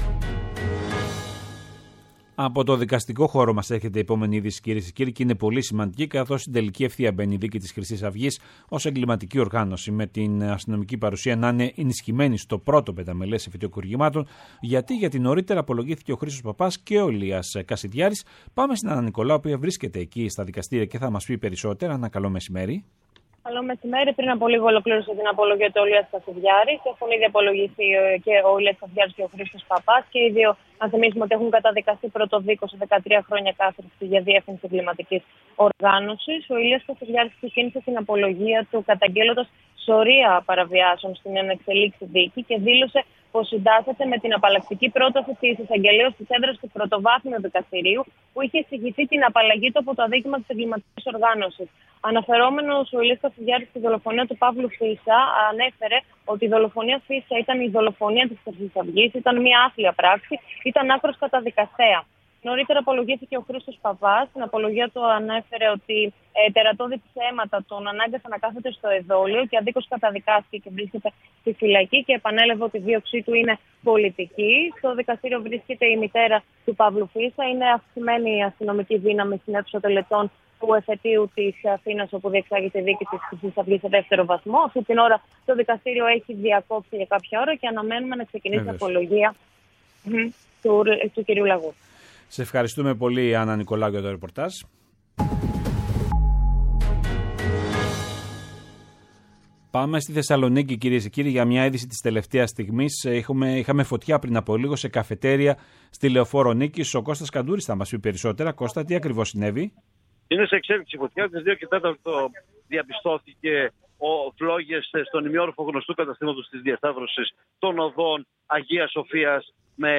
Από το δικαστικό χώρο μας έρχεται η επόμενη είδηση, κυρίες και κύριοι, και είναι πολύ σημαντική, καθώς στην τελική ευθεία μπαίνει η δίκη της Χρυσής Αυγής ως εγκληματική οργάνωση, με την αστυνομική παρουσία να είναι ενισχυμένη στο πρώτο πενταμελές εφετειοκουργημάτων. Γιατί, γιατί νωρίτερα απολογήθηκε ο Χρήστος Παπάς και ο Ηλίας Κασιδιάρης. Πάμε στην Άννα Νικολάου, που βρίσκεται εκεί στα δικαστήρια και θα μας πει περισσότερα. Ένα καλό μεσημέρι. Καλό μεσημέρι. Πριν από λίγο ολοκλήρωσε την απολογία του Ηλίας Κασιδιάρης. Έχουν ήδη απολογηθεί και ο Ηλίας Κασιδιάρης και ο Χρήστος Παπάς. Και οι δύο, να θυμίσουμε ότι έχουν καταδικαστεί πρωτοδίκως σε δεκατρία χρόνια κάθριξη για διεύθυνση εγκληματικής οργάνωσης. Ο Ηλίας Κασιδιάρης ξεκίνησε την απολογία του καταγγέλλοντας σωρία παραβιάσεων στην ενεξελίξη δίκη και δήλωσε πως συντάσσεται με την απαλλακτική πρόταση της εισαγγελέως της έδρας του Πρωτοβάθμιου Δικαστηρίου, που είχε εισηγηθεί την απαλλαγή του από το αδίκημα της εγκληματικής οργάνωσης. Αναφερόμενος ο Ηλίας Κασιδιάρης στη δολοφονία του Παύλου Φίσα, ανέφερε ότι η δολοφονία Φίσα ήταν η δολοφονία της Χρυσής Αυγής, ήταν μια άθλια πράξη, ήταν άκρως καταδικαστέα. Νωρίτερα απολογήθηκε ο Χρήστος Παπάς. Στην απολογία του ανέφερε ότι ε, τερατώδη ψέματα τον ανάγκασαν να κάθεται στο εδόλιο και αδίκως καταδικάστηκε και βρίσκεται στη φυλακή και επανέλαβε ότι η δίωξή του είναι πολιτική. Στο δικαστήριο βρίσκεται η μητέρα του Παύλου Φίσα. Είναι αυξημένη η αστυνομική δύναμη στην αίθουσα τελετών του εφετείου της Αθήνας, όπου διεξάγεται η δίκη της Χρυσής Αυγής σε δεύτερο βαθμό. Αυτή την ώρα το δικαστήριο έχει διακόψει για κάποια ώρα και αναμένουμε να ξεκινήσει η απολογία του, του κυρίου Λαγού. Σε ευχαριστούμε πολύ, Άννα Νικολάου, για το ρεπορτάζ. Πάμε στη Θεσσαλονίκη, κυρίες και κύριοι, για μια είδηση της τελευταίας στιγμής. Είχαμε, είχαμε φωτιά πριν από λίγο σε καφετέρια στη Λεωφόρο Νίκης. Ο Κώστας Καντούρης θα μας πει περισσότερα. Κώστα, τι ακριβώς συνέβη? Είναι σε εξέλιξη φωτιά. Στις δύο και τέταρτο διαπιστώθηκε ο φλόγες στον ημιόροφο γνωστού καταστήματος της διασταύρωσης των οδών Αγίας Σοφίας με,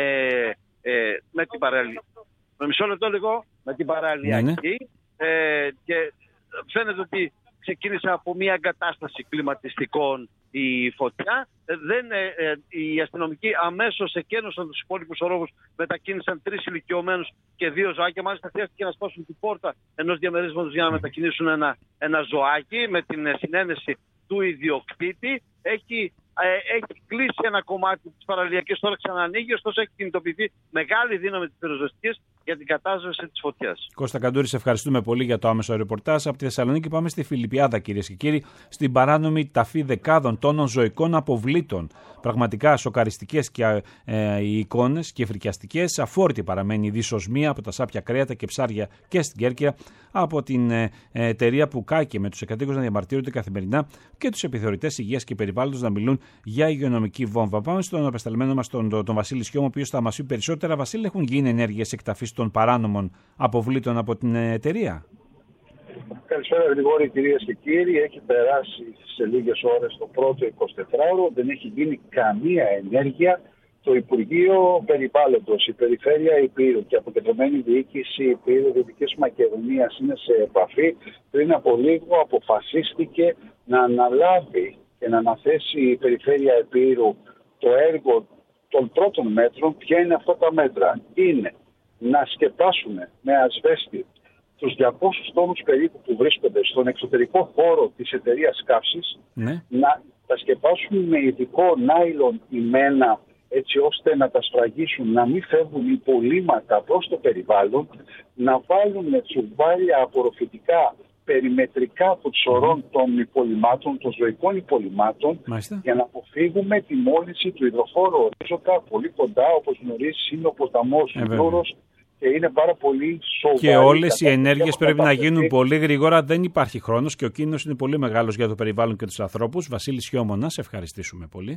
ε, με την παραλία. Με μισό λεπτό λίγο, με την παραλία ναι, εκεί. Ναι. Ε, και φαίνεται ότι ξεκίνησε από μια εγκατάσταση κλιματιστικών η φωτιά. Δεν, ε, ε, οι αστυνομικοί αμέσως εκένωσαν τους υπόλοιπους ορόβους, μετακίνησαν τρεις ηλικιωμένους και δύο ζωάκια. Μάλιστα χρειάστηκε να σπάσουν την πόρτα ενός διαμερίσματος για να μετακινήσουν ένα, ένα ζωάκι με την συνένεση του ιδιοκτήτη. Έχει, ε, έχει κλείσει ένα κομμάτι της παραλιακής, τώρα ξανανοίγει, ωστόσο έχει κινητοποιηθεί μεγάλη δύναμη της πυροσβεστικής για την κατάσβεση της φωτιάς. Κώστα Καντούρη, σε ευχαριστούμε πολύ για το άμεσο ρεπορτάζ. Από τη Θεσσαλονίκη πάμε στη Φιλιππιάδα, κυρίες και κύριοι, στην παράνομη ταφή δεκάδων τόνων ζωικών αποβλήτων. Πραγματικά σοκαριστικές και ε, οι εικόνες και φρικιαστικές. Αφόρητη παραμένει η δυσοσμία από τα σάπια κρέατα και ψάρια και στην Κέρκυρα, από την ε, εταιρεία που κάκε με τους εκατοίκους να διαμαρτύρονται καθημερινά και τους επιθεωρητές υγείας και περιβάλλοντος να μιλούν για υγειονομική βόμβα. Πάμε στον απεσταλμένο μας τον, τον, τον Βασίλη Σιώμο, ο οποίος θα μας πει περισσότερα. Βασίλη, έχουν γίνει ενέργειες εκταφής των παράνομων αποβλήτων από την εταιρεία? Καλησπέρα, Γρηγόρη, κυρίες και κύριοι. Έχει περάσει σε λίγες ώρες το πρώτο εικοσιτετράωρο. Δεν έχει γίνει καμία ενέργεια. Το Υπουργείο Περιβάλλοντος, η Περιφέρεια Ηπείρου και η Αποκεντρωμένη Διοίκηση Ηπείρου Δυτικής Μακεδονίας είναι σε επαφή. Πριν από λίγο αποφασίστηκε να αναλάβει και να αναθέσει η Περιφέρεια Ηπείρου το έργο των πρώτων μέτρων. Ποια είναι αυτά τα μέτρα? Είναι να σκεπάσουν με ασβέστη τους διακόσιους τόνους περίπου που βρίσκονται στον εξωτερικό χώρο της εταιρείας καύσης, ναι. να τα σκεπάσουν με ειδικό νάιλον υμένα, έτσι ώστε να τα σφραγίσουν, να μην φεύγουν υπολείμματα προς το περιβάλλον, να βάλουν τσουβάλια απορροφητικά περιμετρικά από τους ορών των υπολειμμάτων, των ζωικών υπολειμμάτων, Μάλιστα. για να αποφύγουμε τη μόλυνση του υδροφόρου ορίζοντα. Πολύ κοντά, όπως γνωρίζεις, είναι ο ποταμός Ιδούρος και είναι πάρα πολύ σοβαρή. Και όλες οι ενέργειες πρέπει να γίνουν πολύ γρήγορα. Δεν υπάρχει χρόνος και ο κίνδυνος είναι πολύ μεγάλος για το περιβάλλον και τους ανθρώπους. Βασίλη Σιώμονα, σε ευχαριστήσουμε πολύ.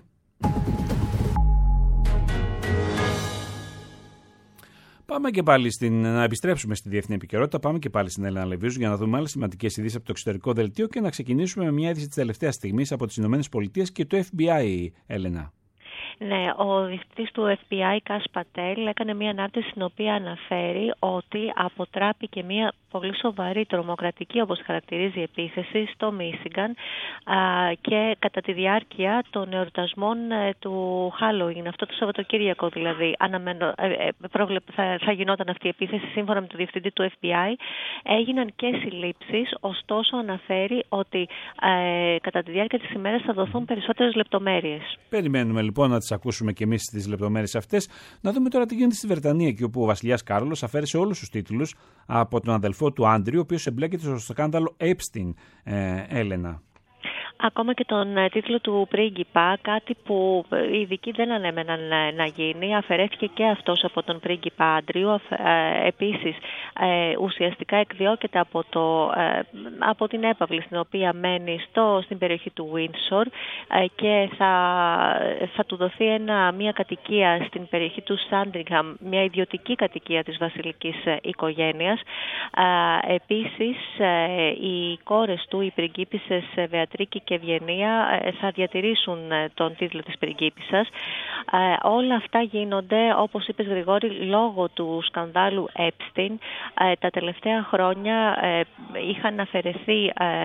Πάμε και πάλι στην, να επιστρέψουμε στη διεθνή επικαιρότητα. Πάμε και πάλι στην Έλενα Λεβίζου για να δούμε άλλες σημαντικές ειδήσεις από το εξωτερικό δελτίο και να ξεκινήσουμε με μια είδηση της τελευταίας στιγμής από τις ΗΠΑ και το Εφ Μπι Άι, Έλενα. Ναι, ο διευθυντής του Εφ Μπι Άι, Κας Πατέλ, έκανε μια ανάρτηση στην οποία αναφέρει ότι αποτράπηκε μια πολύ σοβαρή τρομοκρατική, όπως χαρακτηρίζει, επίθεση στο Μίσιγκαν και κατά τη διάρκεια των εορτασμών του Halloween, αυτό το Σαββατοκύριακο δηλαδή, αναμένω, ε, προβλεπ, θα, θα γινόταν αυτή η επίθεση. Σύμφωνα με τον διευθυντή του Εφ Μπι Άι, έγιναν και συλλήψεις, ωστόσο αναφέρει ότι ε, κατά τη διάρκεια της ημέρας θα δοθούν περισσότερες λεπτομέρειες. Περιμένουμε λοιπόν να τις ακούσουμε και εμείς τις λεπτομέρειες αυτές. Να δούμε τώρα τι γίνεται στη Βρετανία, εκεί όπου ο βασιλιάς Κάρολος αφαίρεσε όλους τους τίτλους από τον αδελφό του Άντριου, ο οποίος εμπλέκεται στο σκάνδαλο Epstein, ε, Έλενα. Ακόμα και τον τίτλο του πρίγκιπα, κάτι που οι ειδικοί δεν ανέμεναν να γίνει, αφαιρέθηκε και αυτός από τον πρίγκιπα Άντριου. Επίσης, ουσιαστικά εκδιώκεται από, το, από την έπαυλη στην οποία μένει στο, στην περιοχή του Windsor και θα, θα του δοθεί ένα, μια κατοικία στην περιοχή του Sandringham, μια ιδιωτική κατοικία της βασιλικής οικογένειας. Επίσης, οι κόρες του, οι πριγκίπισσες Βεατρίκη και Ευγενία, θα διατηρήσουν τον τίτλο της πριγκίπισσας. Όλα αυτά γίνονται, όπως είπες Γρηγόρη, λόγω του σκανδάλου Epstein. Τα τελευταία χρόνια είχαν αφαιρεθεί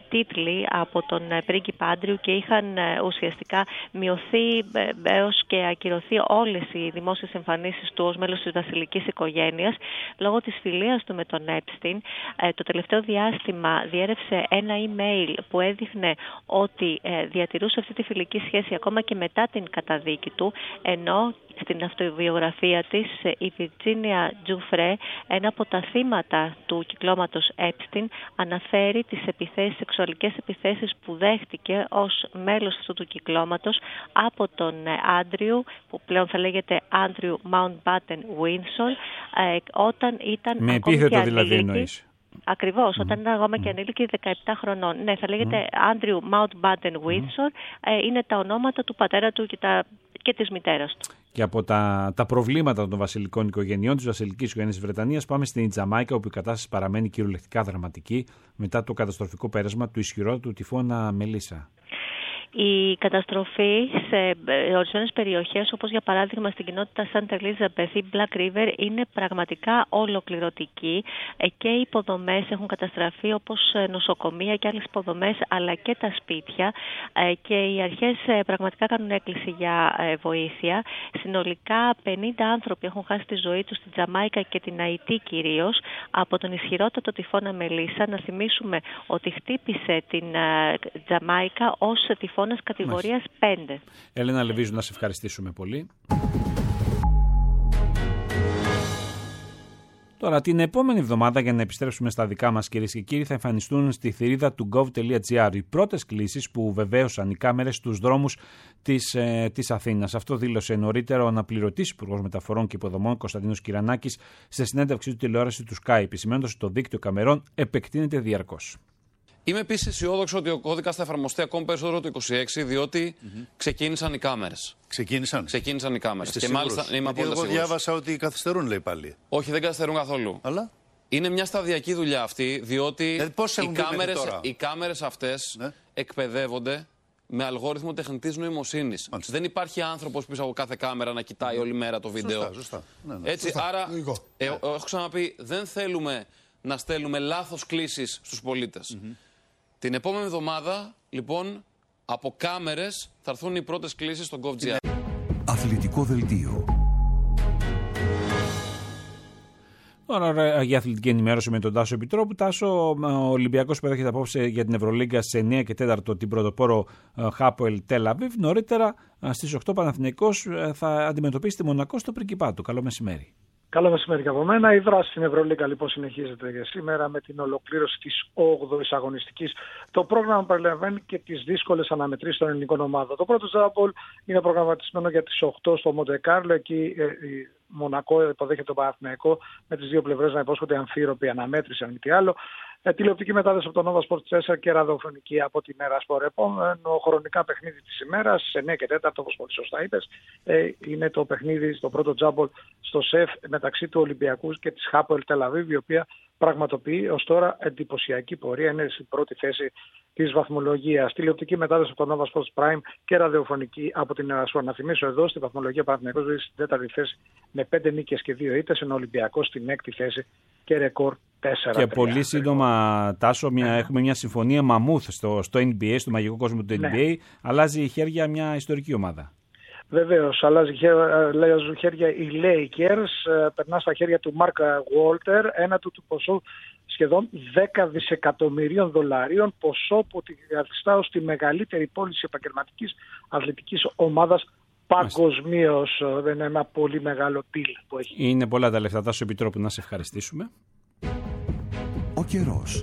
τίτλοι από τον πρίγκιπα Άντριου και είχαν ουσιαστικά μειωθεί έως και ακυρωθεί όλες οι δημόσιες εμφανίσεις του ως μέλος της βασιλικής οικογένειας λόγω της φιλίας του με τον Έπστιν. Το τελευταίο διάστημα διέρευσε ένα email που έδειχνε ότι διατηρούσε αυτή τη φιλική σχέση ακόμα και μετά την καταδίκη του, ενώ στην αυτοβιογραφία της η Βιρτζίνια Τζουφρέ, ένα από τα θύματα του κυκλώματος Έπστιν, αναφέρει τις επιθέσεις, σεξουαλικές επιθέσεις που δέχτηκε ως μέλος αυτού του κυκλώματος από τον Άντριου, που πλέον θα λέγεται Άντριου Mountbatten Windsor, όταν ήταν με επίθετο δηλαδή εννοείς. Ακριβώς, Mm. όταν ήταν ακόμα mm. και ανήλικη δεκαεπτά χρονών. Ναι, θα λέγεται Άντριου Mountbatten Windsor, mm. είναι τα ονόματα του πατέρα του και, τα, και της μητέρας του. Και από τα, τα προβλήματα των βασιλικών οικογενειών της βασιλικής οικογένειας της Βρετανίας πάμε στην Τζαμάικα, όπου η κατάσταση παραμένει κυριολεκτικά δραματική μετά το καταστροφικό πέρασμα του ισχυρότατου τυφώνα Μελίσσα. Η καταστροφή σε ορισμένες περιοχές, όπως για παράδειγμα στην κοινότητα Σαντ Ελίζαμπεθ ή Black River, είναι πραγματικά ολοκληρωτική και οι υποδομές έχουν καταστραφεί, όπως νοσοκομεία και άλλες υποδομές, αλλά και τα σπίτια, και οι αρχές πραγματικά κάνουν έκκληση για βοήθεια. Συνολικά πενήντα άνθρωποι έχουν χάσει τη ζωή τους στην Τζαμάικα και την Αϊτή κυρίως από τον ισχυρότατο τυφώνα Μελίσσα. Να θυμίσουμε ότι χτύπησε την Τζαμάικα ως τυφώνα κατηγορίας πέντε. Έλενα Λεβίζου, να σε ευχαριστήσουμε πολύ. Τώρα, την επόμενη εβδομάδα, για να επιστρέψουμε στα δικά μας, κυρίες και κύριοι, θα εμφανιστούν στη θηρίδα του gov.gr οι πρώτες κλήσεις που βεβαίωσαν οι κάμερες στους δρόμους της, ε, της Αθήνας. Αυτό δήλωσε νωρίτερα ο αναπληρωτής Υπουργός Μεταφορών και Υποδομών Κωνσταντίνος Κυρανάκης σε συνέντευξη του τηλεόραση του Sky, επισημαίνοντας ότι το δίκτυο καμερών επεκτείνεται διαρκώς. Είμαι επίσης αισιόδοξο ότι ο κώδικας θα εφαρμοστεί ακόμη περισσότερο το είκοσι έξι, διότι mm-hmm. ξεκίνησαν οι κάμερες. Ξεκίνησαν. Ξεκίνησαν οι κάμερες. Και μάλιστα είμαι απόλυτα σίγουρος. Εγώ διάβασα ότι καθυστερούν, λέει πάλι. Όχι, δεν καθυστερούν καθόλου. Αλλά. Είναι μια σταδιακή δουλειά αυτή, διότι ε, οι, κάμερες, οι κάμερες αυτές ναι. εκπαιδεύονται με αλγόριθμο τεχνητής νοημοσύνης. Μάλιστα. Δεν υπάρχει άνθρωπος πίσω από κάθε κάμερα να κοιτάει όλη μέρα το βίντεο. Σωστά, σωστά. Ναι, ναι. Έτσι, σωστά. άρα, ε, ε, έχω ξαναπεί, δεν θέλουμε να στέλνουμε λάθος κλήσεις στους πολίτες. Mm-hmm. Την επόμενη εβδομάδα, λοιπόν, από κάμερες θα έρθουν οι πρώτες κλήσεις στο gov.gr. Αθλητικό δελτίο. Τώρα για αθλητική ενημέρωση με τον Τάσο Επιτρόπου. Τάσο, ο Ολυμπιακός πέταξε απόψε για την Ευρωλίγκα σε εννιά και τέσσερα την πρωτοπόρο Χάποελ Τελ Αβίβ. Νωρίτερα στις οκτώ Παναθηναϊκός θα αντιμετωπίσει τη Μονακό στο Πριγκιπάτο. Καλό μεσημέρι. Καλό μεσημέρι και από μένα. Η δράση στην Ευρωλίγκα λοιπόν συνεχίζεται και σήμερα με την ολοκλήρωση της όγδοης αγωνιστικής. Το πρόγραμμα περιλαμβάνει και τις δύσκολες αναμετρήσεις των ελληνικών ομάδων. Το πρώτο τζάμπολ είναι προγραμματισμένο για τις οκτώ στο Μοντεκάρλο. Εκεί ε, η Μονακό υποδέχεται τον Παναθηναϊκό με τις δύο πλευρές να υπόσχονται αμφίροπη αναμέτρηση, αν μη τι άλλο. Ε, τηλεοπτική μετάδοση από το Nova Sport τέσσερα και ραδιοφωνική από την Erasport. Επόμενο χρονικά παιχνίδι της ημέρας, σε εννιά και τέσσερα, όπως πολύ σωστά είπες, ε, είναι το παιχνίδι στο πρώτο τζάμπολ στο ΣΕΦ μεταξύ του Ολυμπιακού και της Χάποελ Τελ Αβίβ, η οποία πραγματοποιεί ως τώρα εντυπωσιακή πορεία. Είναι στην πρώτη θέση της βαθμολογίας. Τηλεοπτική μετάδοση από το Nova Sports Prime και ραδιοφωνική από την Erasport. Να θυμίσω εδώ στη βαθμολογία Παναθηναϊκός βρίσκεται στην τέταρτη θέση με πέντε νίκες και δύο ήττες, ενώ ο Ολυμπιακός στην έκτη θέση και ρεκόρ τέσσερα. Και πολύ σύντομα, Τάσο, μια, έχουμε μια συμφωνία μαμούθ στο, στο εν μπι έι, στο μαγικό κόσμο του εν μπι έι. Ναι. Αλλάζει χέρια μια ιστορική ομάδα. Βεβαίως, αλλάζει χέρια η Lakers, περνά στα χέρια του Μάρκ Γουόλτερ, ένα του, του ποσό σχεδόν δέκα δισεκατομμυρίων δολαρίων, ποσό που την καθιστά ως τη μεγαλύτερη πώληση επαγγελματικής αθλητικής ομάδας παγκοσμίως. Δεν είναι ένα πολύ μεγάλο deal που έχει. Είναι πολλά τα λεφτά, Τάσο Επιτρόπου, να σε ευχαριστήσουμε. Ο καιρός.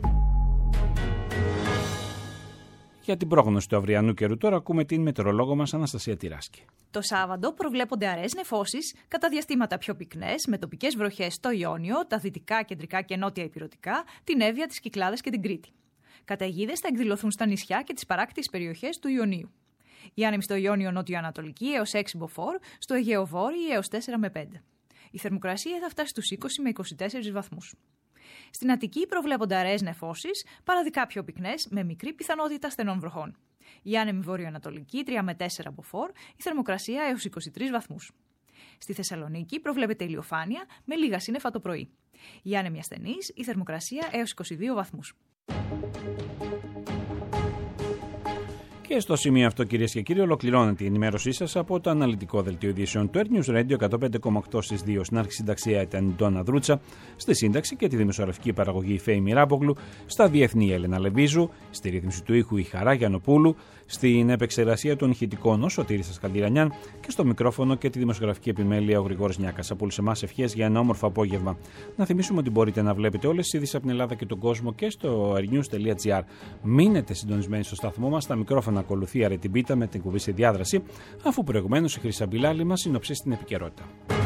Για την πρόγνωση του αυριανού καιρού τώρα ακούμε την μετεωρολόγο μας Αναστασία Τυράσκη. Το Σάββατο προβλέπονται αραιές νεφώσεις, κατά διαστήματα πιο πυκνές, με τοπικές βροχές στο Ιόνιο, τα δυτικά, κεντρικά και νότια ηπειρωτικά, την Εύβοια, τις Κυκλάδες και την Κρήτη. Καταιγίδες θα εκδηλωθούν στα νησιά και τις παράκτιες περιοχές του Ιωνίου. Οι άνεμοι στο Ιόνιο νότιο-ανατολική έως έξι μποφόρ, στο Αιγαίο βόρειο έως τέσσερα με πέντε. Η θερμοκρασία θα φτάσει στους είκοσι με είκοσι τέσσερις βαθμούς. Στην Αττική προβλέπονται αραιές νεφώσεις, παραδικά πιο πυκνές, με μικρή πιθανότητα στενών βροχών. Η άνεμη βόρειο-ανατολική τρία με τέσσερα μποφόρ, η θερμοκρασία έως είκοσι τρεις βαθμούς. Στη Θεσσαλονίκη προβλέπεται ηλιοφάνεια με λίγα σύννεφα το πρωί. Η άνεμη ασθενής, η θερμοκρασία έως είκοσι δύο βαθμούς. Και στο σημείο αυτό, κυρίες και κύριοι, ολοκληρώνεται η ενημέρωσή σας από το αναλυτικό δελτίο ειδήσεων του Air News Radio εκατόν πέντε κόμμα οκτώ στις δύο. Στην άρχη συνταξία ήταν η Ντόνα Δρούτσα, στη σύνταξη και τη δημοσιογραφική παραγωγή η Φέη Μιράπογλου, στα διεθνή η Έλενα Λεβίζου, στη ρύθμιση του ήχου η Χαρά Γιαννοπούλου, στην επεξεργασία των ηχητικών ο Σωτήρης Ασκαλτηρανιάν και στο μικρόφωνο και τη δημοσιογραφική επιμέλεια ο Γρηγόρης Νιάκας. Από όλους εμάς ευχές για ένα όμορφο απόγευμα. Να θυμίσουμε ότι μπορείτε να βλέπετε όλες τις ειδήσεις από την Ελλάδα και τον κόσμο και στο airnews τελεία gr. Μείνετε συντονισμένοι στο σταθμό μας. Στα μικρόφωνα ακολουθεί η Αρετιμπίτα με την κουβή σε διάδραση, αφού προηγουμένως η Χρυσαμπιλάλη μας συνοψίσει την επικαιρότητα.